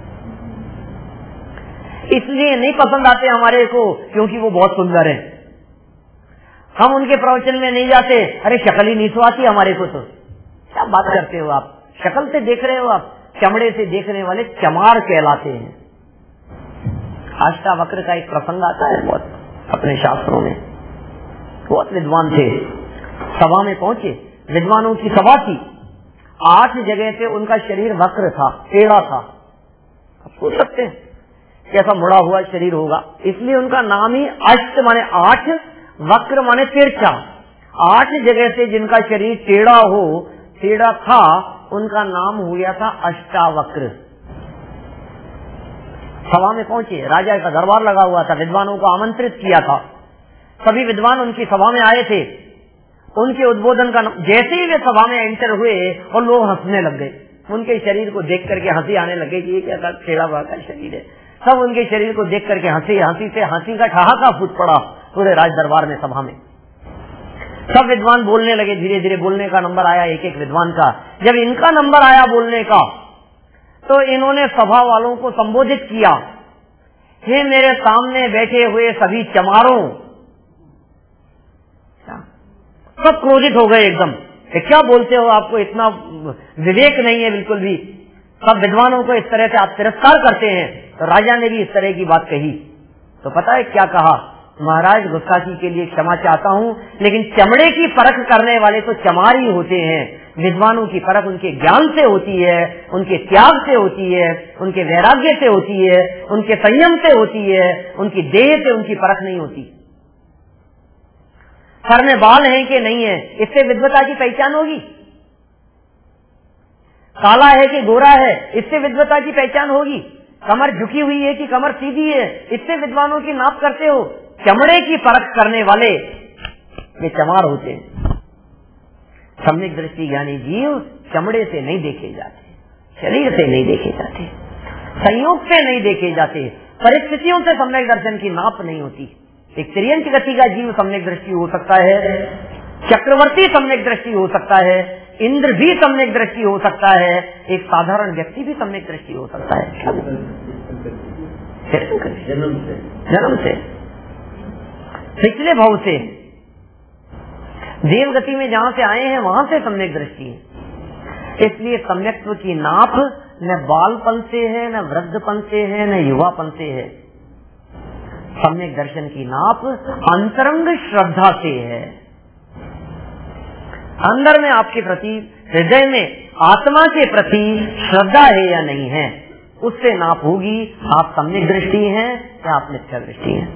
इसलिए नहीं पसंद आते हमारे को क्योंकि वो बहुत सुंदर है, हम उनके प्रवचन में नहीं जाते। अरे शक्ल ही नहीं तो आती हमारे को, तो क्या बात करते हो आप, शक्ल से देख रहे हो आप, चमड़े से देखने वाले चमार कहलाते हैं। अष्टावक्र का एक प्रसंग आता है बहुत अपने शास्त्रों में। बहुत विद्वान थे, सभा में पहुंचे, विद्वानों की सभा थी, आठ जगह से उनका शरीर वक्र था, टेढ़ा था। आप सोच सकते हैं कैसा मुड़ा हुआ शरीर होगा, इसलिए उनका नाम ही अष्ट माने आठ, वक्र माने तिरछा। आठ जगह से जिनका शरीर टेढ़ा हो, टेढ़ा था, उनका नाम हो गया था अष्टावक्र। सभा में पहुंचे, राजा का दरबार लगा हुआ था, विद्वानों को आमंत्रित किया था, सभी विद्वान उनकी सभा में आए थे। उनके उद्बोधन का जैसे ही वे सभा में एंटर हुए और लोग हंसने लग गए, उनके शरीर को देख करके हंसी आने लगे कि ये क्या टेढ़ा का शरीर है। सब उनके शरीर को देख करके हंसी हंसी से हंसी का ठहाका फूट पड़ा पूरे राज दरबार में, सभा में। सब विद्वान बोलने लगे, धीरे धीरे बोलने का नंबर आया एक एक विद्वान का। जब इनका नंबर आया बोलने का तो इन्होंने सभा वालों को संबोधित किया, हे मेरे सामने बैठे हुए सभी चमारों। सब क्रोधित हो गए एकदम, क्या बोलते हो, आपको इतना विवेक नहीं है बिल्कुल भी। सब विद्वानों को इस तरह से आप तिरस्कार करते हैं। तो राजा ने भी इस तरह की बात कही तो पता है क्या कहा, महाराज गुस्ताखी के लिए क्षमा चाहता हूँ, लेकिन चमड़े की परख करने वाले तो चमार ही होते हैं, विद्वानों की परख उनके ज्ञान से होती है, उनके त्याग से होती है, उनके वैराग्य से होती है, उनके संयम से होती है, उनकी देह से उनकी परख नहीं होती। सर में बाल हैं कि नहीं है, इससे विद्वता की पहचान होगी। काला है कि गोरा है, इससे विद्वता की पहचान होगी। कमर झुकी हुई है कि कमर सीधी है, इससे विद्वानों की नाप करते हो। चमड़े की परख करने वाले ये चमार होते हैं। सम्यक दृष्टि ज्ञानी जीव चमड़े से नहीं देखे जाते, शरीर से नहीं देखे जाते, संयोग से नहीं देखे जाते, परिस्थितियों से सम्यक दर्शन की नाप नहीं होती। एक त्रियंच गति का जीव सम्यक दृष्टि हो सकता है, चक्रवर्ती सम्यक दृष्टि हो सकता है, इंद्र भी सम्यक दृष्टि हो सकता है, एक साधारण व्यक्ति भी सम्यक दृष्टि हो सकता है। जन्म से जन्म से पिछले भाव से देव गति में जहां से आए हैं वहां से सम्यक दृष्टि है। इसलिए सम्यक्त्व की नाप न बालपन से है, न वृद्धपन से है, न युवापन से है। सम्यक दर्शन की नाप अंतरंग श्रद्धा से है। अंदर में आपके प्रति, हृदय में आत्मा के प्रति श्रद्धा है या नहीं है, उससे नाप होगी आप सम्यक दृष्टि हैं या आप मिथ्या दृष्टि हैं।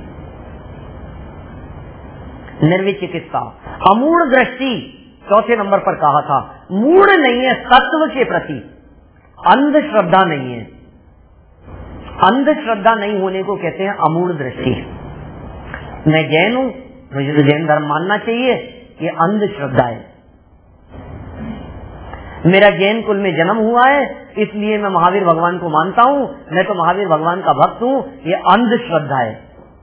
निर्विचिकित्सा, अमूढ़ दृष्टि चौथे नंबर पर कहा था, मूढ़ नहीं है तत्व के प्रति, अंध श्रद्धा नहीं है। अंध श्रद्धा नहीं होने को कहते हैं अमूढ़ दृष्टि। मैं जैन हूं, मुझे तो जैन धर्म मानना चाहिए, ये अंध श्रद्धा है। मेरा जैन कुल में जन्म हुआ है इसलिए मैं महावीर भगवान को मानता हूँ, मैं तो महावीर भगवान का भक्त हूँ, ये अंध श्रद्धा है।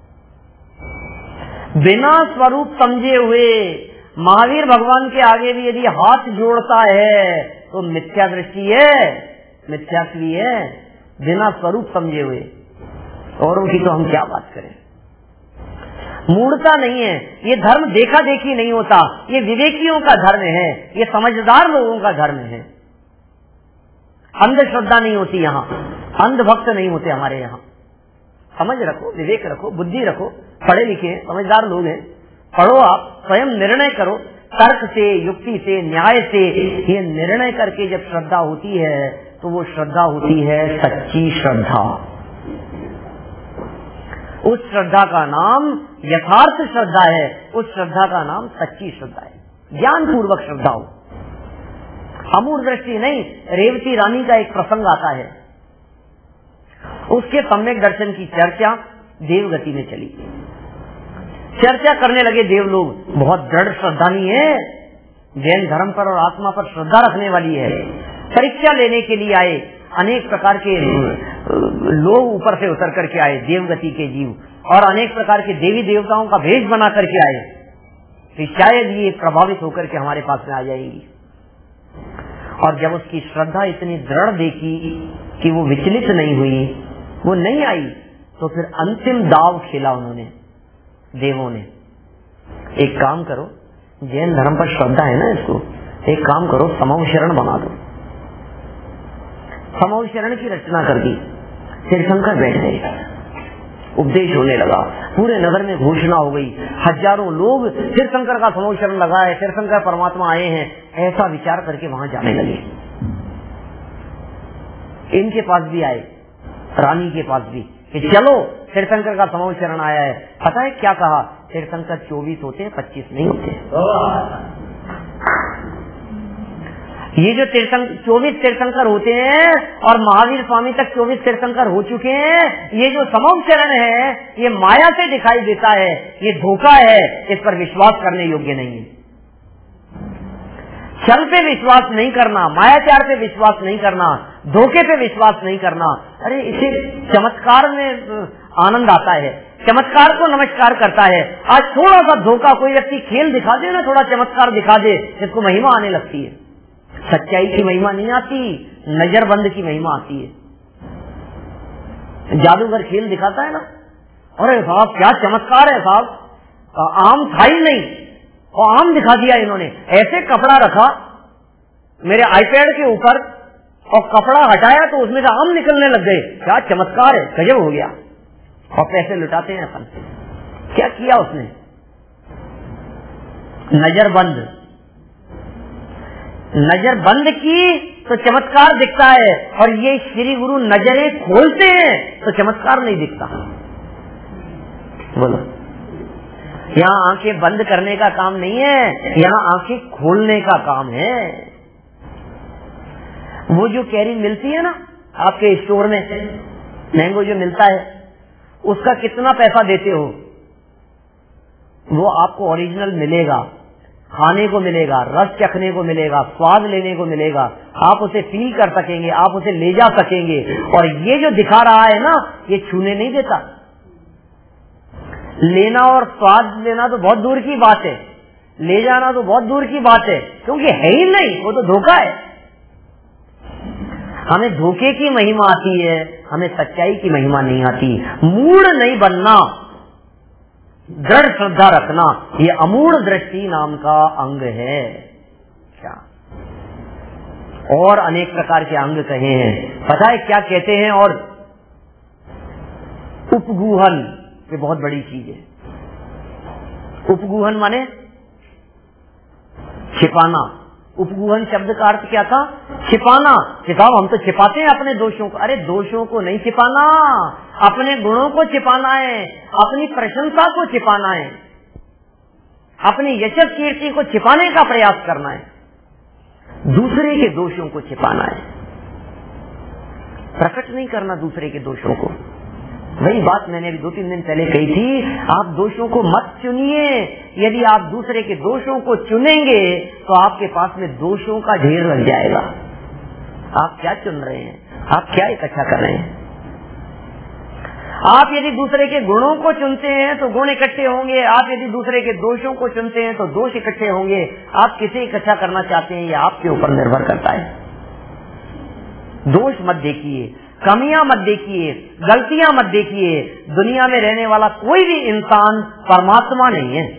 बिना स्वरूप समझे हुए महावीर भगवान के आगे भी यदि हाथ जोड़ता है तो मिथ्या दृष्टि है, मिथ्यात्वी है, बिना स्वरूप समझे हुए। औरों की तो हम क्या बात करें। मूढ़ता नहीं है, ये धर्म देखा देखी नहीं होता, ये विवेकियों का धर्म है, ये समझदार लोगों का धर्म है। अंधश्रद्धा नहीं होती यहाँ, अंधभक्त नहीं होते हमारे यहाँ। समझ रखो, विवेक रखो, बुद्धि रखो, पढ़े लिखे समझदार लोग हैं, पढ़ो, आप स्वयं निर्णय करो, तर्क से, युक्ति से, न्याय से ये निर्णय करके जब श्रद्धा होती है तो वो श्रद्धा होती है सच्ची श्रद्धा। उस श्रद्धा का नाम यथार्थ श्रद्धा है, उस श्रद्धा का नाम सच्ची श्रद्धा है, ज्ञान पूर्वक श्रद्धा हो, अमूढ़ दृष्टि नहीं। रेवती रानी का एक प्रसंग आता है, उसके सम्यक दर्शन की चर्चा देवगति में चली। चर्चा करने लगे देव लोग, बहुत दृढ़ श्रद्धानी है, जैन धर्म पर और आत्मा पर श्रद्धा रखने वाली है। परीक्षा लेने के लिए आए, अनेक प्रकार के लोग ऊपर से उतर करके आए, देवगति के जीव, और अनेक प्रकार के देवी देवताओं का भेष बना करके आए कि शायद ये प्रभावित होकर के हमारे पास में आ जाएंगी। और जब उसकी श्रद्धा इतनी दृढ़ देखी कि वो विचलित नहीं हुई, वो नहीं आई, तो फिर अंतिम दाव खेला उन्होंने, देवों ने। एक काम करो, जैन धर्म पर श्रद्धा है ना इसको, एक काम करो, समूह शरण बना दो। समूह शरण की रचना कर दी, तीर्थंकर बैठ गए, उपदेश होने लगा, पूरे नगर में घोषणा हो गई, हजारों लोग तीर्थंकर का समूह शरण लगा है, तीर्थंकर परमात्मा आए हैं, ऐसा विचार करके वहां जाने लगे। इनके पास भी आए, रानी के पास भी, कि चलो तीर्थंकर का समूह शरण आया है। पता है क्या कहा? तीर्थंकर चौबीस होते हैं, पच्चीस नहीं होते। ये जो तीर्थंकर चौबीस तीर्थंकर होते हैं और महावीर स्वामी तक चौबीस तीर्थंकर हो चुके हैं, ये जो समूह शरण है ये माया से दिखाई देता है, ये धोखा है, इस पर विश्वास करने योग्य नहीं है। छल पे विश्वास नहीं करना, मायाचार पे विश्वास नहीं करना, धोखे पे विश्वास नहीं करना। अरे इसे चमत्कार में आनंद आता है, चमत्कार को नमस्कार करता है। आज थोड़ा सा धोखा, कोई व्यक्ति खेल दिखा दे ना, थोड़ा चमत्कार दिखा दे, जिसको महिमा आने लगती है। सच्चाई की महिमा नहीं आती, नजरबंद की महिमा आती है। जादूगर खेल दिखाता है ना, अरे साहब क्या चमत्कार है साहब, आम था ही नहीं और आम दिखा दिया इन्होंने, ऐसे कपड़ा रखा मेरे आईपैड के ऊपर और कपड़ा हटाया तो उसमें से आम निकलने लग गए, क्या चमत्कार है, गजब हो गया। और पैसे लुटाते हैं अपन। क्या किया उसने? नजर बंद, नजर बंद की तो चमत्कार दिखता है, और ये श्री गुरु नजरें खोलते हैं तो चमत्कार नहीं दिखता। बोलो, यहाँ आंखें बंद करने का काम नहीं है, यहाँ आंखें खोलने का काम है। वो जो कैरी मिलती है ना आपके स्टोर में, मैंगो जो मिलता है, उसका कितना पैसा देते हो, वो आपको ओरिजिनल मिलेगा, खाने को मिलेगा, रस चखने को मिलेगा, स्वाद लेने को मिलेगा, आप उसे फील कर सकेंगे, आप उसे ले जा सकेंगे। और ये जो दिखा रहा है ना, ये छूने नहीं देता। लेना और स्वाद लेना तो बहुत दूर की बात है, ले जाना तो बहुत दूर की बात है, क्योंकि है ही नहीं, वो तो धोखा है। हमें धोखे की महिमा आती है, हमें सच्चाई की महिमा नहीं आती। मूढ़ नहीं बनना, दृढ़ श्रद्धा रखना, ये अमूढ़ दृष्टि नाम का अंग है। क्या और अनेक प्रकार के अंग कहे हैं, पता है क्या कहते हैं? और उपगूहन, ये बहुत बड़ी चीज है। उपगूहन माने छिपाना। उपगूहन शब्द का अर्थ क्या था? छिपाना। कि साहब हम तो छिपाते हैं अपने दोषों को। अरे दोषों को नहीं छिपाना, अपने गुणों को छिपाना है, अपनी प्रशंसा को छिपाना है, अपनी यशस कीर्ति को छिपाने का प्रयास करना है, दूसरे के दोषों को छिपाना है, प्रकट नहीं करना दूसरे के दोषों को। वही बात मैंने अभी दो तीन दिन पहले कही थी, आप दोषों को मत चुनिए। यदि आप दूसरे के दोषों को चुनेंगे तो आपके पास में दोषों का ढेर लग जाएगा। आप क्या चुन रहे हैं? आप क्या इकट्ठा कर रहे हैं? आप यदि दूसरे के गुणों को चुनते हैं तो गुण इकट्ठे होंगे, आप यदि दूसरे के दोषों को चुनते हैं तो दोष इकट्ठे होंगे। आप किसे इकट्ठा करना चाहते हैं, ये आपके ऊपर निर्भर करता है। दोष मत देखिए, कमियां मत देखिए, गलतियां मत देखिए। दुनिया में रहने वाला कोई भी इंसान परमात्मा नहीं है,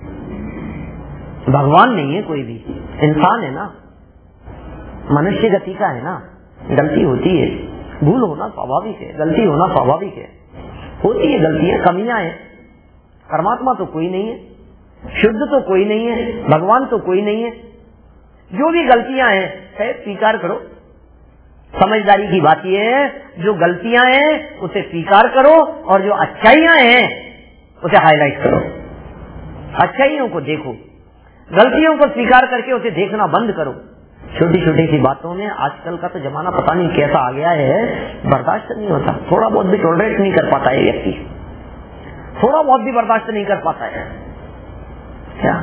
भगवान नहीं है, कोई भी इंसान है ना, मनुष्य गति का है ना। गलती होती है, भूल होना स्वाभाविक है, गलती होना स्वाभाविक है, होती है गलतियां, कमियां हैं। परमात्मा तो कोई नहीं है, शुद्ध तो कोई नहीं है, भगवान तो कोई नहीं है। जो भी गलतियां हैं है स्वीकार करो। समझदारी की बात यह है, जो गलतियां हैं उसे स्वीकार करो और जो अच्छाइयां हैं उसे हाईलाइट करो। अच्छाइयों को देखो, गलतियों को स्वीकार करके उसे देखना बंद करो। छोटी छोटी सी बातों में आजकल का तो जमाना पता नहीं कैसा आ गया है, बर्दाश्त नहीं होता। थोड़ा बहुत भी टॉलरेट नहीं कर पाता है व्यक्ति, थोड़ा बहुत भी बर्दाश्त नहीं कर पाता है। क्या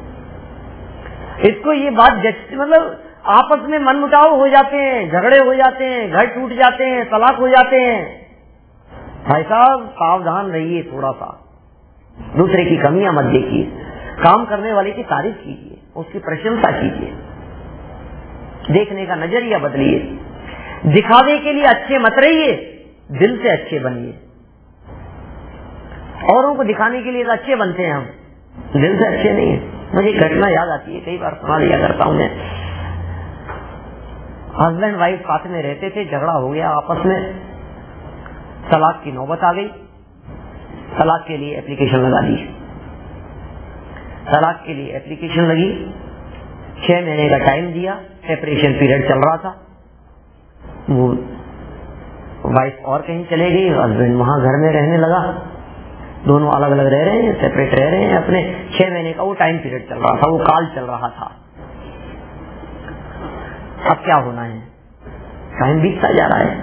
इसको ये बात मतलब आपस में मनमुटाव हो जाते हैं, झगड़े हो जाते हैं, घर टूट जाते हैं, तलाक हो जाते हैं। भाई साहब सावधान रहिए, थोड़ा सा दूसरे की कमियां मत देखिए, काम करने वाले की तारीफ कीजिए, उसकी प्रशंसा कीजिए, देखने का नजरिया बदलिए। दिखावे के लिए अच्छे मत रहिए, दिल से अच्छे बनिए। औरों को दिखाने के लिए तो अच्छे बनते हैं हम, दिल से अच्छे नहीं है। मुझे घटना याद आती है, कई बार सुना लिया करता हूं मैं। हस्बैंड वाइफ साथ में रहते थे, झगड़ा हो गया आपस में, तलाक की नौबत आ गई। तलाक के लिए एप्लीकेशन लगा दी, तलाक के लिए एप्लीकेशन लगी, छह महीने का टाइम दिया, सेपरेशन पीरियड चल रहा था। वो वाइफ और कहीं चले गई, हस्बैंड वहां घर में रहने लगा। दोनों अलग अलग रह रहे हैं, सेपरेट रह रहे हैं अपने। छह महीने का वो टाइम पीरियड चल रहा था, वो काल चल रहा था। अब क्या होना है, टाइम बीतता जा रहा है।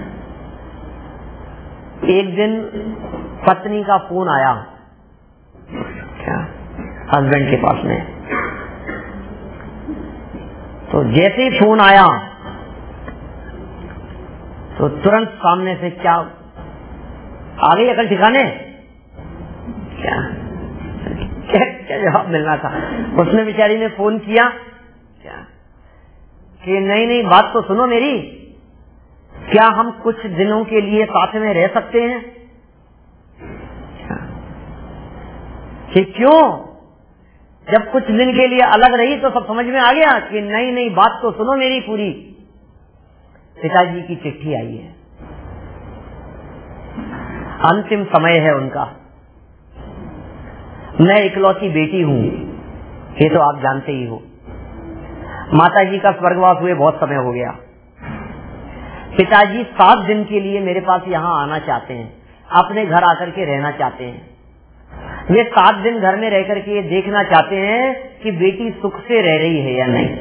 एक दिन पत्नी का फोन आया क्या हस्बैंड के पास में, तो जैसे ही फोन आया तो तुरंत सामने से क्या आ गई अकल ठिकाने, क्या क्या, क्या जवाब मिलना था। उसने बेचारी ने फोन किया क्या कि नहीं नहीं बात तो सुनो मेरी, क्या हम कुछ दिनों के लिए साथ में रह सकते हैं? कि क्यों? जब कुछ दिन के लिए अलग रही तो सब समझ में आ गया कि नहीं नहीं बात तो सुनो मेरी पूरी। पिताजी की चिट्ठी आई है, अंतिम समय है उनका। मैं इकलौती बेटी हूं, ये तो आप जानते ही हो। माताजी का स्वर्गवास हुए बहुत समय हो गया। पिताजी सात दिन के लिए मेरे पास यहाँ आना चाहते हैं, अपने घर आकर के रहना चाहते हैं। वे सात दिन घर में रह करके ये देखना चाहते हैं कि बेटी सुख से रह रही है या नहीं।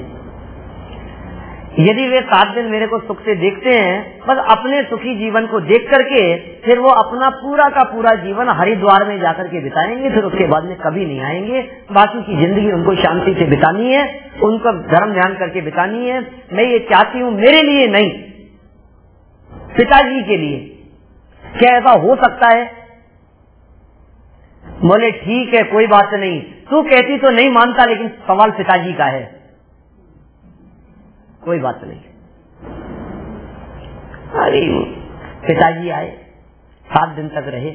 यदि वे सात दिन मेरे को सुख से देखते हैं, बस अपने सुखी जीवन को देख करके फिर वो अपना पूरा का पूरा जीवन हरिद्वार में जाकर के बिताएंगे, फिर उसके बाद में कभी नहीं आएंगे। बाकी की जिंदगी उनको शांति से बितानी है, उनको धर्म ध्यान करके बितानी है। मैं ये चाहती हूँ, मेरे लिए नहीं, पिताजी के लिए। क्या ऐसा हो सकता है? बोले ठीक है, कोई बात नहीं, तू कहती तो नहीं मानता, लेकिन सवाल पिताजी का है, कोई बात नहीं। अरे पिताजी आए, सात दिन तक रहे,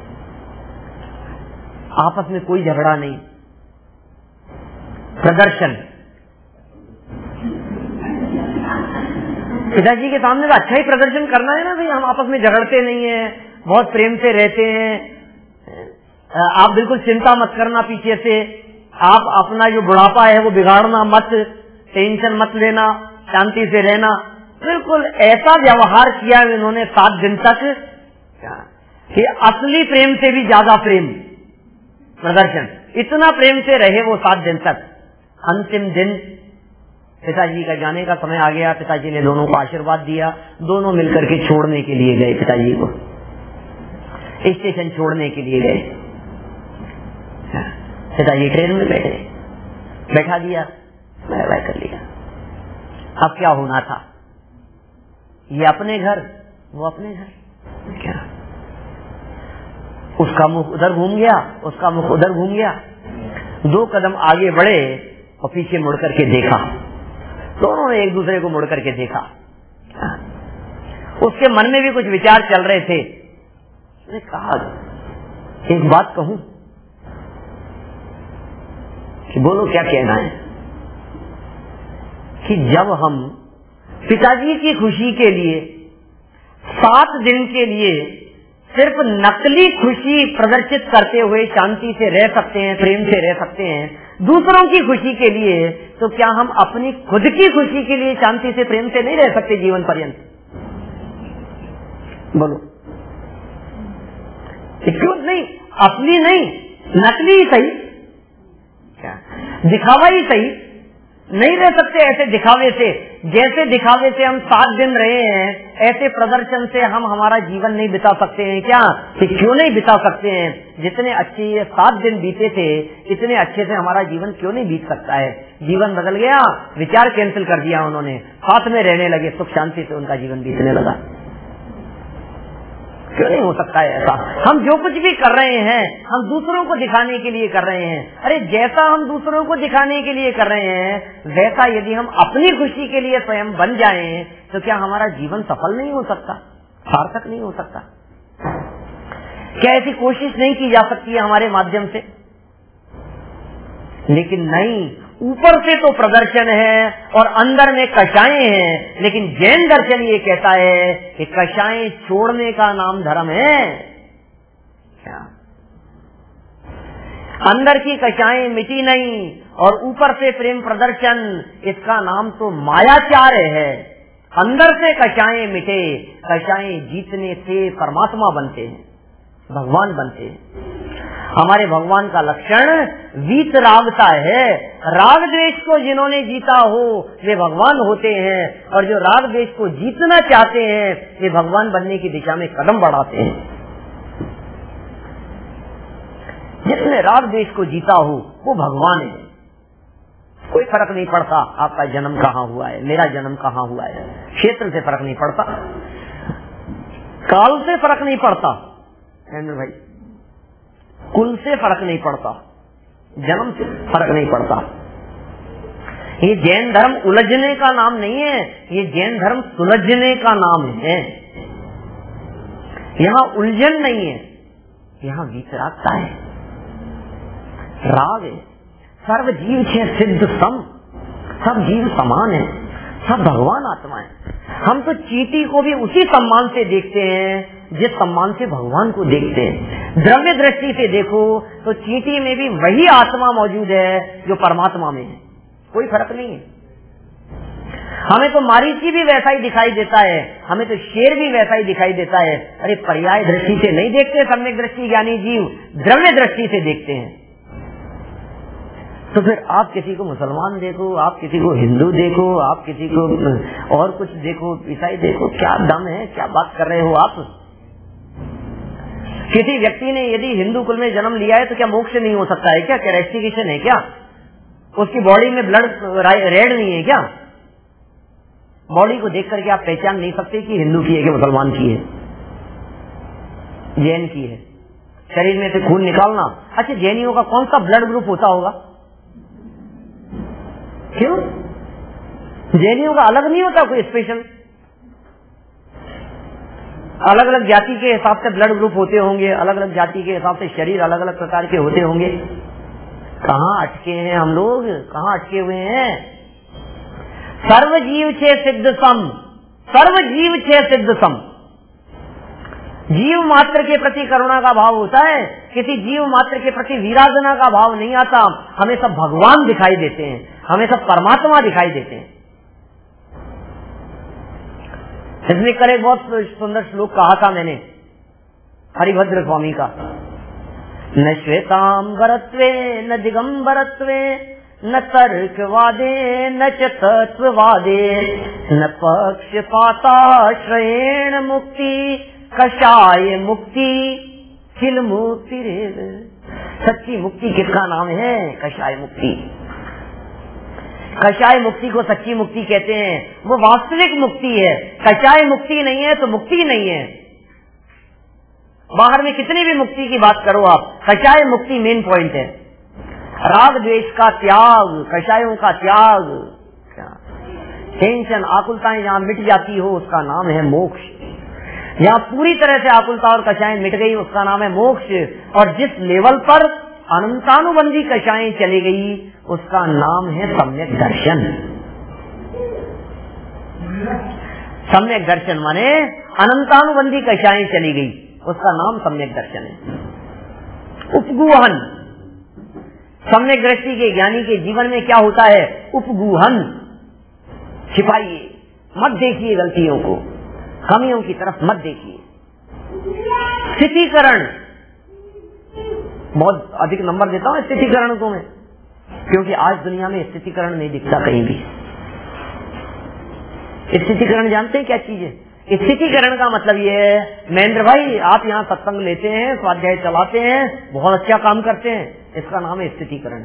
आपस में कोई झगड़ा नहीं, प्रदर्शन। पिताजी के सामने तो अच्छा ही प्रदर्शन करना है ना भाई, हम आपस में झगड़ते नहीं है, बहुत प्रेम से रहते हैं। आप बिल्कुल चिंता मत करना पीछे से, आप अपना जो बुढ़ापा है वो बिगाड़ना मत, टेंशन मत लेना, शांति से रहना। बिल्कुल ऐसा व्यवहार किया इन्होंने सात दिन तक कि असली प्रेम से भी ज्यादा प्रेम, प्रदर्शन। इतना प्रेम से रहे वो सात दिन तक। अंतिम दिन पिताजी का जाने का समय आ गया। पिताजी ने दोनों को आशीर्वाद दिया, दोनों मिलकर के छोड़ने के लिए गए, पिताजी को स्टेशन छोड़ने के लिए गए। पिताजी ट्रेन में बैठे, बैठा दिया, बाय बाय कर लिया। अब क्या होना था, ये अपने घर, वो अपने घर। क्या उसका मुख उधर घूम गया, उसका मुख उधर घूम गया। दो कदम आगे बढ़े और पीछे मुड़ करके देखा, दोनों ने एक दूसरे को मुड़ करके देखा। उसके मन में भी कुछ विचार चल रहे थे। उसने कहा एक बात कहूं कि बोलो क्या कहना है, कि जब हम पिताजी की खुशी के लिए सात दिन के लिए सिर्फ नकली खुशी प्रदर्शित करते हुए शांति से रह सकते हैं, प्रेम से रह सकते हैं, दूसरों की खुशी के लिए, तो क्या हम अपनी खुद की खुशी के लिए शांति से प्रेम से नहीं रह सकते जीवन पर्यंत? बोलो क्यों नहीं? अपनी नहीं, नकली ही सही, क्या दिखावा ही सही, नहीं रह सकते ऐसे दिखावे से। जैसे दिखावे से हम सात दिन रहे हैं, ऐसे प्रदर्शन से हम हमारा जीवन नहीं बिता सकते हैं क्या? कि क्यों नहीं बिता सकते हैं? जितने अच्छे ये सात दिन बीते थे, इतने अच्छे से हमारा जीवन क्यों नहीं बीत सकता है? जीवन बदल गया, विचार कैंसिल कर दिया उन्होंने, साथ में रहने लगे, सुख शांति से उनका जीवन बीतने लगा। क्यों नहीं हो सकता है ऐसा? हम जो कुछ भी कर रहे हैं, हम दूसरों को दिखाने के लिए कर रहे हैं। अरे जैसा हम दूसरों को दिखाने के लिए कर रहे हैं, वैसा यदि हम अपनी खुशी के लिए स्वयं बन जाएं, तो क्या हमारा जीवन सफल नहीं हो सकता, सार्थक नहीं हो सकता? क्या ऐसी कोशिश नहीं की जा सकती है हमारे माध्यम से? लेकिन नहीं, ऊपर से तो प्रदर्शन है और अंदर में कषायें हैं। लेकिन जैन दर्शन ये कहता है कि कषायें छोड़ने का नाम धर्म है। क्या अंदर की कषायें मिटी नहीं और ऊपर से प्रेम प्रदर्शन, इसका नाम तो मायाचार है। अंदर से कषायें मिटे, कषायें जीतने से परमात्मा बनते हैं, भगवान बनते हैं। हमारे भगवान का लक्षण वीतरागता है। राग द्वेष को जिन्होंने जीता हो वे भगवान होते हैं, और जो राग द्वेष को जीतना चाहते हैं वे भगवान बनने की दिशा में कदम बढ़ाते हैं। जिसने राग द्वेष को जीता हो वो भगवान है। कोई फर्क नहीं पड़ता आपका जन्म कहाँ हुआ है, मेरा जन्म कहाँ हुआ है, क्षेत्र से फर्क नहीं पड़ता, काल से फर्क नहीं पड़ता, भाई कुल से फर्क नहीं पड़ता, जन्म से फर्क नहीं पड़ता। ये जैन धर्म उलझने का नाम नहीं है, ये जैन धर्म सुलझने का नाम है। यहाँ उलझन नहीं है, यहाँ वितरागता है, राग है। सर्व जीव छे सिद्ध सम, सब जीव समान है, सब भगवान आत्मा है। हम तो चींटी को भी उसी सम्मान से देखते हैं जिस सम्मान से भगवान को देखते हैं। द्रव्य दृष्टि से देखो तो चींटी में भी वही आत्मा मौजूद है जो परमात्मा में है, कोई फर्क नहीं है। हमें तो मारीची भी वैसा ही दिखाई देता है, हमें तो शेर भी वैसा ही दिखाई देता है। अरे पर्याय दृष्टि से नहीं देखते सम्यक दृष्टि ज्ञानी जीव, द्रव्य दृष्टि से देखते हैं। तो फिर आप किसी को मुसलमान देखो, आप किसी को हिंदू देखो, आप किसी को और कुछ देखो, ईसाई देखो, क्या दम है, क्या बात कर रहे हो आप? किसी व्यक्ति ने यदि हिंदू कुल में जन्म लिया है तो क्या मोक्ष नहीं हो सकता है क्या? क्या रेस्टिकेशन है क्या? उसकी बॉडी में ब्लड रेड नहीं है क्या? बॉडी को देख करके आप पहचान नहीं सकते कि हिंदू की है कि मुसलमान की है, जैन की है? शरीर में से खून निकालना, अच्छा जैनियों का कौन सा ब्लड ग्रुप होता होगा? क्यों? जैनियों का अलग नहीं होता कोई स्पेशल? अलग अलग जाति के हिसाब से ब्लड ग्रुप होते होंगे, अलग अलग जाति के हिसाब से शरीर अलग अलग प्रकार के होते होंगे। कहाँ अटके हैं हम लोग, कहाँ अटके हुए हैं? सर्व जीव छे सिद्ध सम, सर्व जीव छे सिद्ध सम। जीव मात्र के प्रति करुणा का भाव होता है, किसी जीव मात्र के प्रति वीराधना का भाव नहीं आता। हमें सब भगवान दिखाई देते हैं, हमें सब परमात्मा दिखाई देते हैं। इसमें कल एक बहुत सुंदर श्लोक कहा था मैंने हरिभद्र स्वामी का, न श्वेतांबरत्वे न दिगंबरत्वे न तर्कवादे न च तत्ववादे न पक्षपाताश्रयेण मुक्ति कषाय मुक्ति किल मुक्ति रे। सच्ची मुक्ति किसका नाम है? कषाय मुक्ति। कषाय मुक्ति को सच्ची मुक्ति कहते हैं, वो वास्तविक मुक्ति है। कषाय मुक्ति नहीं है तो मुक्ति नहीं है। बाहर में कितनी भी मुक्ति की बात करो आप, कषाय मुक्ति मेन पॉइंट है। राग द्वेष का त्याग, कषायों का त्याग, टेंशन आकुलताएं जहां मिट जाती हो उसका नाम है मोक्ष। यहाँ पूरी तरह से आकुलता और कषाएं मिट गई, उसका नाम है मोक्ष। और जिस लेवल पर अनंतानुबंधी कषाएं चली गई उसका नाम है सम्यक दर्शन। सम्यक दर्शन माने अनंतानुबंधी कषाएं चली गई, उसका नाम सम्यक दर्शन है। उपगूहन, सम्यक दृष्टि के ज्ञानी के जीवन में क्या होता है? उपगूहन। छिपाइए, मत देखिए गलतियों को, कमियों की तरफ मत देखिए। स्थितीकरण, बहुत अधिक नंबर देता हूं स्थितीकरण को मैं, क्योंकि आज दुनिया में स्थितीकरण नहीं दिखता कहीं भी। स्थितीकरण जानते हैं क्या चीज है? स्थितीकरण का मतलब ये है, महेंद्र भाई आप यहाँ सत्संग लेते हैं, स्वाध्याय चलाते हैं, बहुत अच्छा काम करते हैं, इसका नाम है स्थितीकरण।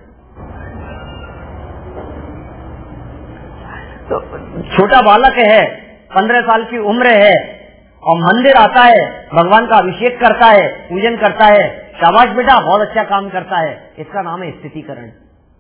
तो छोटा बालक है, पंद्रह साल की उम्र है और मंदिर आता है, भगवान का अभिषेक करता है, पूजन करता है, शाबाश बेटा बहुत अच्छा काम करता है, इसका नाम है स्थितीकरण।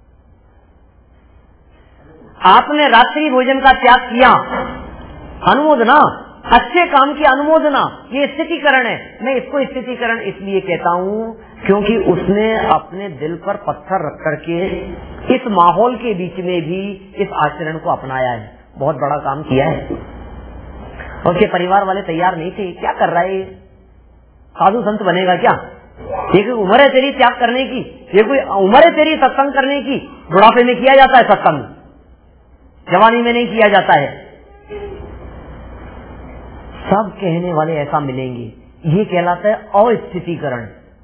आपने रात्रि भोजन का त्याग किया, अनुमोदना, अच्छे काम की अनुमोदना, ये स्थितीकरण है। मैं इसको स्थितीकरण इसलिए कहता हूँ क्योंकि उसने अपने दिल पर पत्थर रख करके इस माहौल के बीच में भी इस आचरण को अपनाया है, बहुत बड़ा काम किया है। और उसके परिवार वाले तैयार नहीं थे। क्या कर रहा है, साधु संत बनेगा क्या? ये कोई उम्र है तेरी त्याग करने की? ये कोई उम्र है तेरी सत्संग करने की? बुढ़ापे में किया जाता है सत्संग, जवानी में नहीं किया जाता है। सब कहने वाले ऐसा मिलेंगे, ये कहलाता है अस्थितीकरण।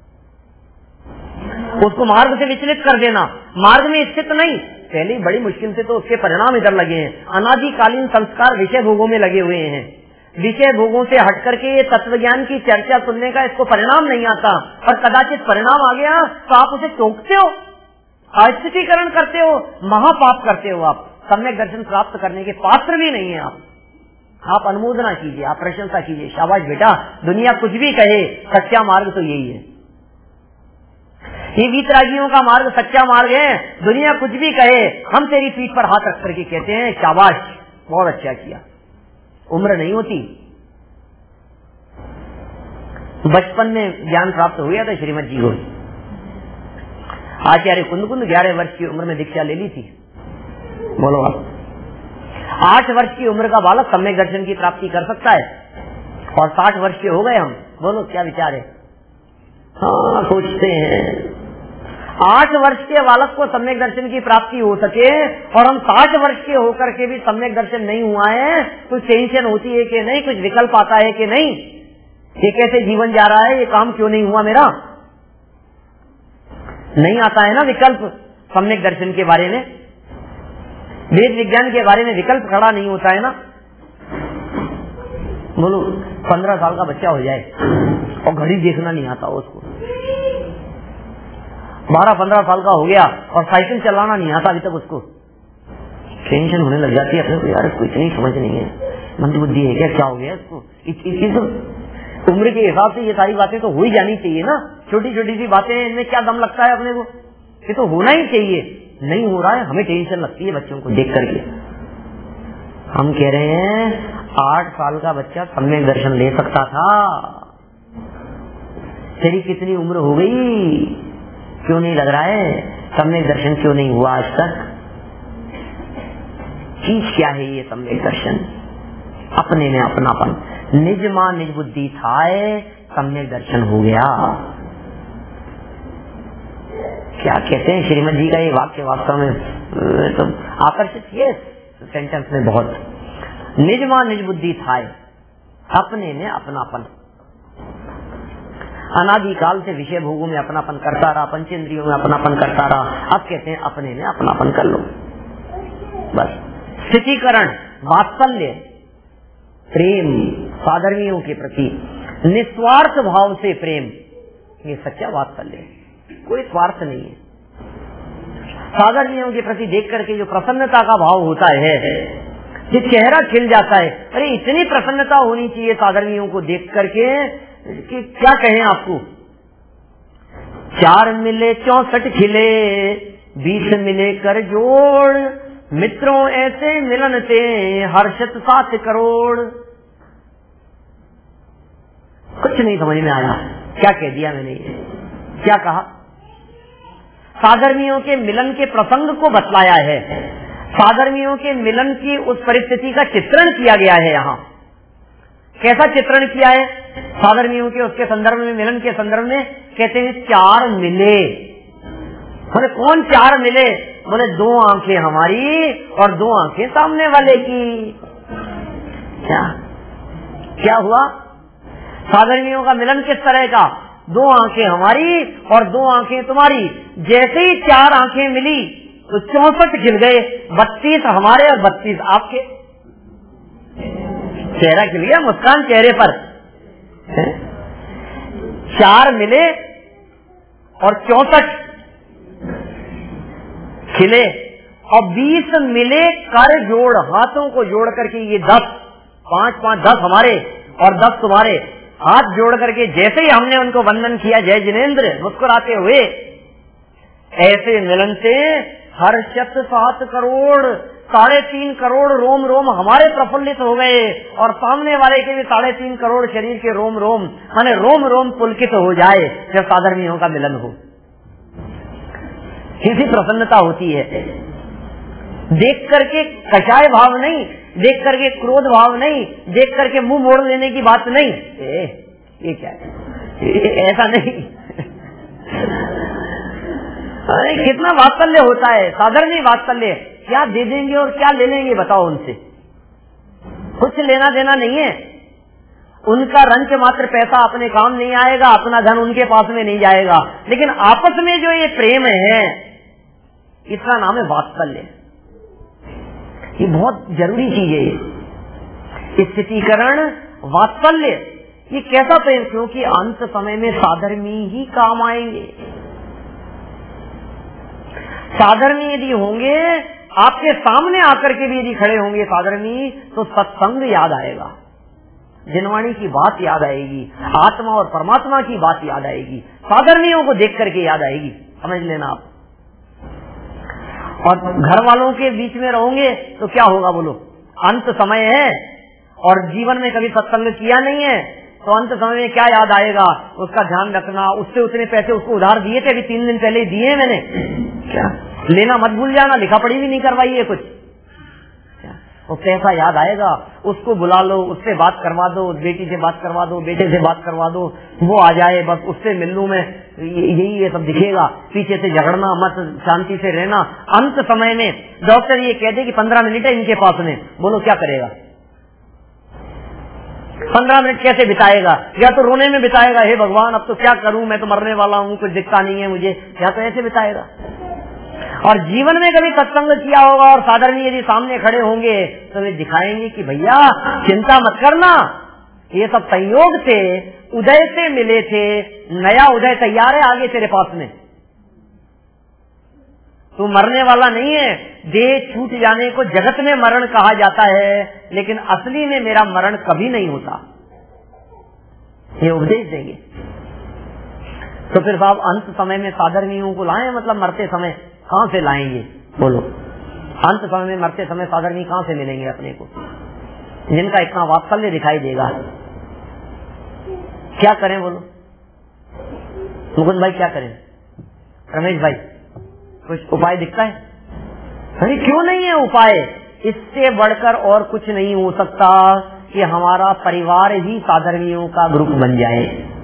उसको मार्ग से विचलित कर देना, मार्ग में स्थित नहीं। पहले बड़ी मुश्किल से तो उसके परिणाम इधर लगे हैं। अनादिकालीन संस्कार विषय भोगों में लगे हुए हैं, विषय भोगों से हट करके ये तत्व ज्ञान की चर्चा सुनने का इसको परिणाम नहीं आता। और कदाचित परिणाम आ गया तो आप उसे टोकते हो, अस्थितीकरण करते हो, महापाप करते हो। आप सम्यक दर्शन प्राप्त करने के पात्र भी नहीं है। आप आप अनुमोदना कीजिए, आप प्रशंसा कीजिए, शाबाश बेटा, दुनिया कुछ भी कहे सच्चा मार्ग तो यही है। ये वीतरागियों का मार्ग सच्चा मार्ग है। दुनिया कुछ भी कहे, हम तेरी पीठ पर हाथ रख करके कहते हैं शाबाश, बहुत अच्छा किया। उम्र नहीं होती। बचपन में ज्ञान प्राप्त हो गया था श्रीमद जी को। आचार्य कुंद कुंद ग्यारह वर्ष की उम्र में दीक्षा ले ली थी। बोलो आप, आठ वर्ष की उम्र का बालक सम्यक दर्शन की प्राप्ति कर सकता है और साठ वर्ष के हो गए हम। बोलो क्या विचार है? हाँ, सोचते हैं आठ वर्ष के बालक को सम्यक दर्शन की प्राप्ति हो सके और हम साठ वर्ष के होकर के भी सम्यक दर्शन नहीं हुआ है, कुछ टेंशन होती है कि नहीं, कुछ विकल्प आता है कि नहीं, ये कैसे जीवन जा रहा है, ये काम क्यों नहीं हुआ मेरा? नहीं आता है ना विकल्प सम्यक दर्शन के बारे में, वेद विज्ञान के बारे में विकल्प खड़ा नहीं होता है ना। बोलो पंद्रह साल का बच्चा हो जाए और घड़ी देखना नहीं आता उसको, बारह पंद्रह साल का हो गया और साइकिल चलाना नहीं आता अभी तक उसको, टेंशन होने लग जाती है अपने को, यार इसको इतनी समझ नहीं है, मंद बुद्धि है क्या, क्या हो गया इसको? इसी तो उम्र के हिसाब से ये सारी बातें तो हो ही जानी चाहिए ना। छोटी छोटी सी बातें, इनमें क्या दम लगता है अपने को, ये तो होना ही चाहिए। नहीं हो रहा है, हमें टेंशन लगती है बच्चों को देख करके। हम कह रहे हैं आठ साल का बच्चा सम्यक दर्शन ले सकता था, तेरी कितनी उम्र हो गई, क्यों नहीं लग रहा है? सम्यक दर्शन क्यों नहीं हुआ आज तक? चीज क्या है ये सम्यक दर्शन? अपने में अपनापन, निज मां निज बुद्धि थाए, सम्यक दर्शन हो गया। क्या कहते हैं श्रीमद जी का ये वाक्य, वास्तव में तो आकर्षित किए सेंटेंस में बहुत। निज मां निज बुद्धि थाए, अपने में अपनापन। अनादिकाल से विषय भोगों में अपनापन करता रहा, पंचेंद्रियों में अपनापन करता रहा, अब कहते हैं अपने में अपनापन कर लो बस। स्थितीकरण, वात्सल्य, प्रेम साधर्मियों के प्रति, निस्वार्थ भाव से प्रेम, ये सच्चा वात्सल्य है, कोई स्वार्थ नहीं है। साधर्मियों के प्रति देख करके जो प्रसन्नता का भाव होता है, जो चेहरा खिल जाता है, अरे इतनी प्रसन्नता होनी चाहिए साधर्मियों को देख करके कि क्या कहें आपको। चार मिले चौसठ खिले, बीस मिले कर जोड़, मित्रों ऐसे मिलन से हर्षत सात करोड़। कुछ नहीं समझ में आया, क्या कह दिया मैंने, ये क्या कहा। साधर्मियों के मिलन के प्रसंग को बतलाया है, साधर्मियों के मिलन की उस परिस्थिति का चित्रण किया गया है। यहाँ कैसा चित्रण किया है साधर्मियों के, उसके संदर्भ में, मिलन के संदर्भ में कहते हैं चार मिले। बोले कौन चार मिले? बोले दो आंखें हमारी और दो आंखें सामने वाले की। क्या क्या हुआ? साधर्मियों का मिलन किस तरह का? दो आंखें हमारी और दो आंखें तुम्हारी। जैसे ही चार आंखें मिली तो चौसठ खिल गए, बत्तीस हमारे और बत्तीस आपके। चेहरा खिल गया, मुस्कान चेहरे पर। चार मिले और चौसठ खिले और बीस मिले कर जोड़, हाथों को जोड़ करके ये दस, पांच पांच दस हमारे और दस तुम्हारे, हाथ जोड़ करके जैसे ही हमने उनको वंदन किया, जय जिनेन्द्र, मुस्कुराते हुए, ऐसे मिलन से हर शत सात करोड़ साढ़े तीन करोड़ रोम रोम हमारे प्रफुल्लित हो गए और सामने वाले के भी साढ़े तीन करोड़ शरीर के रोम रोम, माने रोम रोम पुलकित हो जाए जब साधर्मियों का मिलन हो। किसी प्रसन्नता होती है, देख करके कषाय भाव नहीं, देख करके क्रोध भाव नहीं, देख करके मुंह मोड़ लेने की बात नहीं। ए, ये क्या है, ये ऐसा नहीं। अरे कितना वात्सल्य होता है, साधारण वात्सल्य। क्या दे देंगे और क्या ले लेंगे बताओ उनसे, कुछ लेना देना नहीं है। उनका रंच मात्र पैसा अपने काम नहीं आएगा, अपना धन उनके पास में नहीं जाएगा, लेकिन आपस में जो ये प्रेम है इसका नाम है वात्सल्य। ये बहुत जरूरी चीज है, स्थितीकरण, वात्सल्य। ये कैसा प्रेम? क्योंकि अंत समय में साधर्मी ही काम आएंगे। साधर्मी यदि होंगे, आपके सामने आकर के भी यदि खड़े होंगे साधर्मी, तो सत्संग याद आएगा, जिनवाणी की बात याद आएगी, आत्मा और परमात्मा की बात याद आएगी, साधर्मियों को देख करके याद आएगी। समझ लेना आप। और घर वालों के बीच में रहोगे तो क्या होगा बोलो? अंत समय है और जीवन में कभी सत्संग किया नहीं है, तो अंत समय में क्या याद आएगा? उसका ध्यान रखना। उससे उतने पैसे उसको उधार दिए थे, अभी तीन दिन पहले दिए हैं मैंने, क्या लेना मत भूल जाना, लिखा पढ़ी भी नहीं करवाई है कुछ। वो पैसा याद आएगा, उसको बुला लो, उससे बात करवा दो, बेटी से बात करवा दो, बेटे से बात करवा दो, वो आ जाए, बस उससे मिल लूं मैं, यही ये सब दिखेगा। पीछे से झगड़ना मत, शांति से रहना। अंत समय में डॉक्टर ये कह दे कि पंद्रह मिनट है इनके पास में, बोलो क्या करेगा? पंद्रह मिनट कैसे बिताएगा? या तो रोने में बिताएगा, हे भगवान अब तो क्या करूं, मैं तो मरने वाला हूं, कुछ दिखता नहीं है मुझे, या तो ऐसे बिताएगा। और जीवन में कभी सत्संग किया होगा और साधर्मी यदि सामने खड़े होंगे तो वे दिखाएंगे कि भैया चिंता मत करना, ये सब संयोग थे, उदय से मिले थे, नया उदय तैयार है आगे तेरे पास में, तू मरने वाला नहीं है। देह छूट जाने को जगत में मरण कहा जाता है, लेकिन असली में मेरा मरण कभी नहीं होता, ये उपदेश देंगे। तो फिर साहब अंत समय में साधर्मियों को लाएं, मतलब मरते समय कहां से लाएंगे बोलो? अंत समय में मरते समय साधर्मी कहां से मिलेंगे अपने को, जिनका इतना वात्सल्य दिखाई देगा? क्या करें बोलो? मुकुंद भाई क्या करें? रमेश भाई कुछ उपाय दिखता है? अरे क्यों नहीं है उपाय? इससे बढ़कर और कुछ नहीं हो सकता कि हमारा परिवार ही साधर्मियों का ग्रुप बन जाए।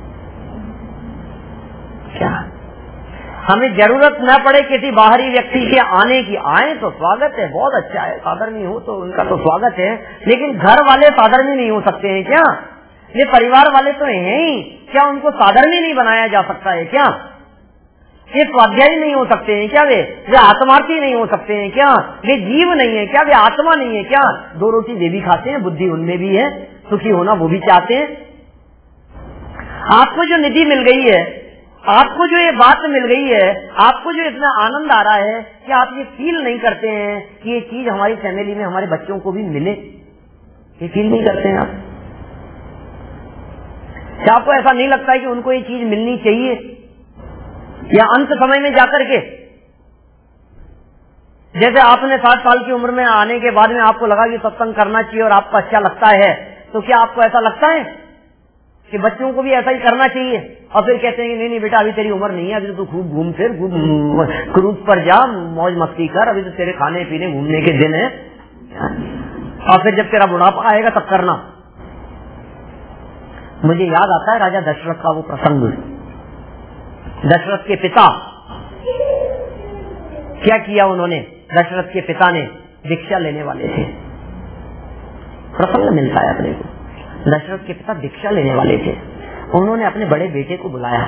क्या हमें जरूरत न पड़े किसी बाहरी व्यक्ति के आने की? आए तो स्वागत है, बहुत अच्छा है, साधर्मी हो तो उनका तो स्वागत है, लेकिन घर वाले साधर्मी नहीं हो सकते हैं क्या? ये परिवार वाले तो हैं ही, क्या उनको साधर्मी नहीं बनाया जा सकता है क्या? ये स्वाध्यायी नहीं हो सकते हैं क्या? वे वे आत्मार्थी नहीं हो सकते हैं क्या? वे जीव नहीं है क्या? वे आत्मा नहीं है क्या? दो रोटी वे भी खाते हैं, बुद्धि उनमें भी है, सुखी होना वो भी चाहते हैं। आपको जो निधि मिल गई है, आपको जो ये बात मिल गई है, आपको जो इतना आनंद आ रहा है, कि आप ये फील नहीं करते हैं कि ये चीज हमारी फैमिली में हमारे बच्चों को भी मिले? ये फील नहीं करते हैं आप? क्या आपको ऐसा नहीं लगता है कि उनको ये चीज मिलनी चाहिए? या अंत समय में जाकर के, जैसे आपने साठ साल की उम्र में आने के बाद में आपको लगा कि सत्संग करना चाहिए और आपको अच्छा लगता है, तो क्या आपको ऐसा लगता है कि बच्चों को भी ऐसा ही करना चाहिए, और फिर कहते हैं कि नहीं नहीं बेटा अभी तेरी उम्र नहीं है, अभी तो तू खूब घूम फिर, खूब क्रूज पर जा, मौज मस्ती कर, अभी तो तेरे खाने पीने घूमने के दिन है, और फिर जब तेरा बुढ़ापा आएगा तब करना। मुझे याद आता है राजा दशरथ का वो प्रसंग। दशरथ के पिता क्या किया उन्होंने, दशरथ के पिता ने दीक्षा लेने वाले थे, प्रसंग मिलता है अपने को। दशरथ के पिता दीक्षा लेने वाले थे, उन्होंने अपने बड़े बेटे को बुलाया,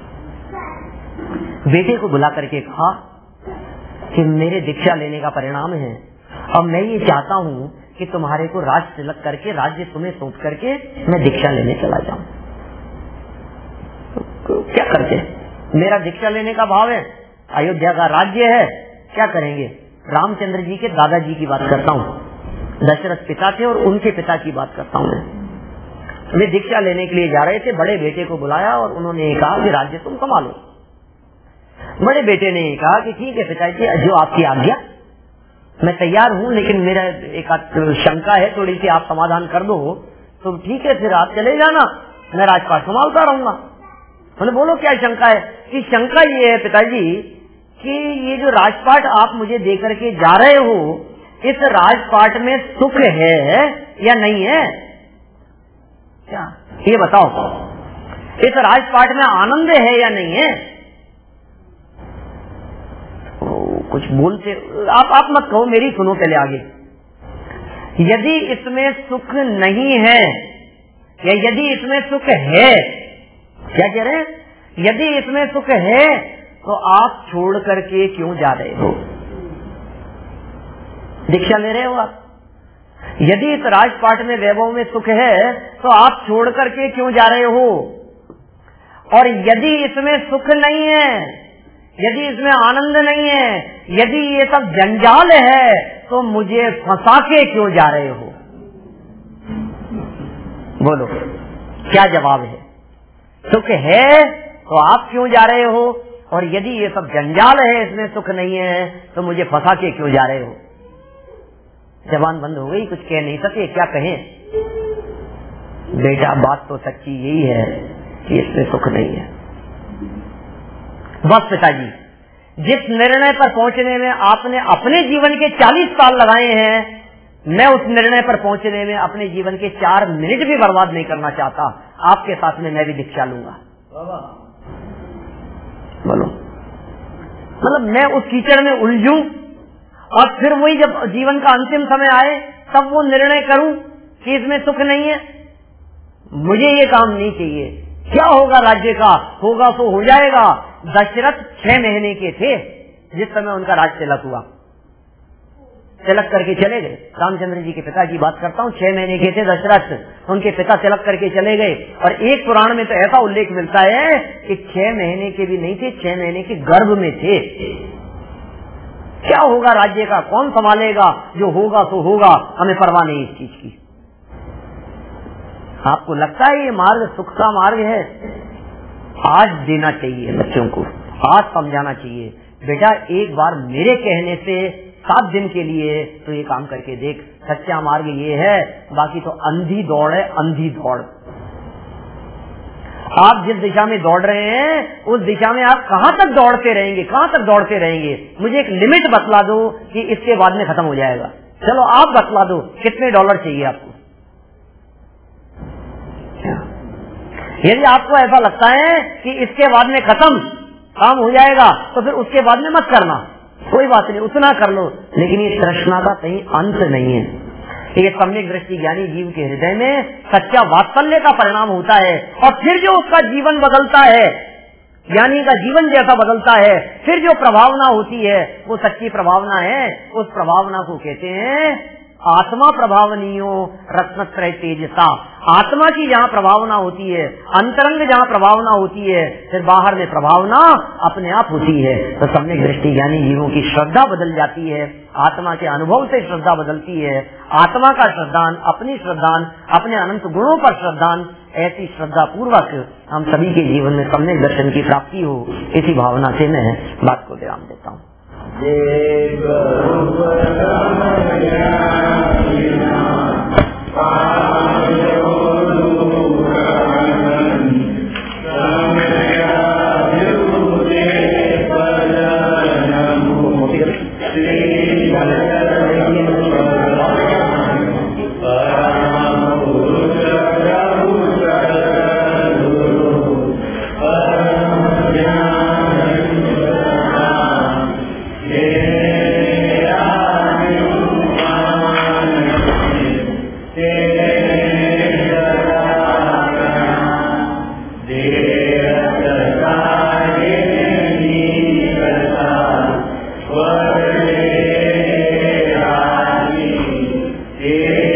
बेटे को बुला करके कहा कि मेरे दीक्षा लेने का परिणाम है, अब मैं ये चाहता हूँ कि तुम्हारे को राज तिलक करके, राज्य तुम्हें सौंप करके मैं दीक्षा लेने चला जाऊं। तो क्या करते, मेरा दीक्षा लेने का भाव है, अयोध्या का राज्य है, क्या करेंगे। रामचंद्र जी के दादाजी की बात करता हूँ, दशरथ पिता थे और उनके पिता की बात करता हूँ मैं। वे दीक्षा लेने के लिए जा रहे थे, बड़े बेटे को बुलाया और उन्होंने कहा कि राज्य तुम संभालो। बड़े बेटे ने कहा कि ठीक है पिताजी, जो आपकी आज्ञा, मैं तैयार हूँ, लेकिन मेरा एक शंका है थोड़ी सी, आप समाधान कर दो तो ठीक है, फिर आप चले जाना, मैं राजपाट संभालता रहूंगा। मैंने बोलो क्या शंका है। कि शंका ये है पिताजी कि ये जो राजपाट आप मुझे दे करके जा रहे हो, इस राजपाट में सुख है या नहीं है, क्या ये बताओ, इस राजपाट में आनंद है या नहीं है। कुछ बोलते आप आप मत कहो, मेरी सुनो पहले आगे। यदि इसमें सुख नहीं है या यदि इसमें सुख है, क्या कह रहे हैं, यदि इसमें सुख है तो आप छोड़ करके क्यों जा रहे हो, दीक्षा ले रहे हो आप। यदि इस राजपाट में वैभव में सुख है तो आप छोड़ करके क्यों जा रहे हो, और यदि इसमें सुख नहीं है, यदि इसमें आनंद नहीं है, यदि ये सब जंजाल है तो मुझे फंसा के क्यों जा रहे हो। बोलो क्या जवाब है। सुख है तो आप क्यों जा रहे हो, और यदि ये सब जंजाल है, इसमें सुख नहीं है, तो मुझे फंसा के क्यों जा रहे हो। जबान बंद हो गई, कुछ कह नहीं सके, क्या कहें। बेटा बात तो सच्ची यही है कि इसमें सुख नहीं है। बस पिताजी, जिस निर्णय पर पहुंचने में आपने अपने जीवन के चालीस साल लगाए हैं, मैं उस निर्णय पर पहुंचने में अपने जीवन के चार मिनट भी बर्बाद नहीं करना चाहता। आपके साथ में मैं भी दीक्षा लूंगा। बोलो, मतलब मैं उस कीचड़ में उलझूं और फिर वही जब जीवन का अंतिम समय आए तब वो निर्णय करूं कि इसमें सुख नहीं है। मुझे ये काम नहीं चाहिए। क्या होगा राज्य का, होगा तो हो जाएगा। दशरथ छह महीने के थे जिस समय उनका राज तिलक हुआ, तिलक करके चले गए। रामचंद्र जी के पिता की बात करता हूँ, छह महीने के थे दशरथ, उनके पिता तिलक करके चले गए। और एक पुराण में तो ऐसा उल्लेख मिलता है कि छह महीने के भी नहीं थे, छह महीने के गर्भ में थे। क्या होगा राज्य का, कौन संभालेगा, जो होगा तो होगा, हमें परवाह नहीं इस चीज की। आपको लगता है ये मार्ग सुख का मार्ग है? आज देना चाहिए बच्चों को, आज समझाना चाहिए, बेटा एक बार मेरे कहने से सात दिन के लिए तो ये काम करके देख, सच्चा मार्ग ये है, बाकी तो अंधी दौड़ है, अंधी दौड़। आप जिस दिशा में दौड़ रहे हैं उस दिशा में आप कहाँ तक दौड़ते रहेंगे, कहाँ तक दौड़ते रहेंगे। मुझे एक लिमिट बतला दो कि इसके बाद में खत्म हो जाएगा। चलो आप बतला दो कितने डॉलर चाहिए आपको। यदि आपको ऐसा लगता है कि इसके बाद में खत्म काम हो जाएगा तो फिर उसके बाद में मत करना, कोई बात नहीं, उतना कर लो। लेकिन ये तृष्णा का कहीं अंत नहीं है। ये सम्यक दृष्टि ज्ञानी जीव के हृदय में सच्चा वात्सल्य का परिणाम होता है, और फिर जो उसका जीवन बदलता है, ज्ञानी का जीवन जैसा बदलता है, फिर जो प्रभावना होती है वो सच्ची प्रभावना है। उस प्रभावना को कहते हैं आत्मा प्रभावनियो रत्नत्रय तेजसा। आत्मा की जहाँ प्रभावना होती है, अंतरंग जहाँ प्रभावना होती है, फिर बाहर में प्रभावना अपने आप होती है। तो सम्यक दृष्टि ज्ञानी जीवों की श्रद्धा बदल जाती है, आत्मा के अनुभव से श्रद्धा बदलती है। आत्मा का श्रद्धान, अपनी श्रद्धान, अपने अनंत गुणों पर श्रद्धान, ऐसी श्रद्धा पूर्वक हम सभी के जीवन में सम्यक दर्शन की प्राप्ति हो, इसी भावना से मैं बात को विराम देता हूँ। ये ये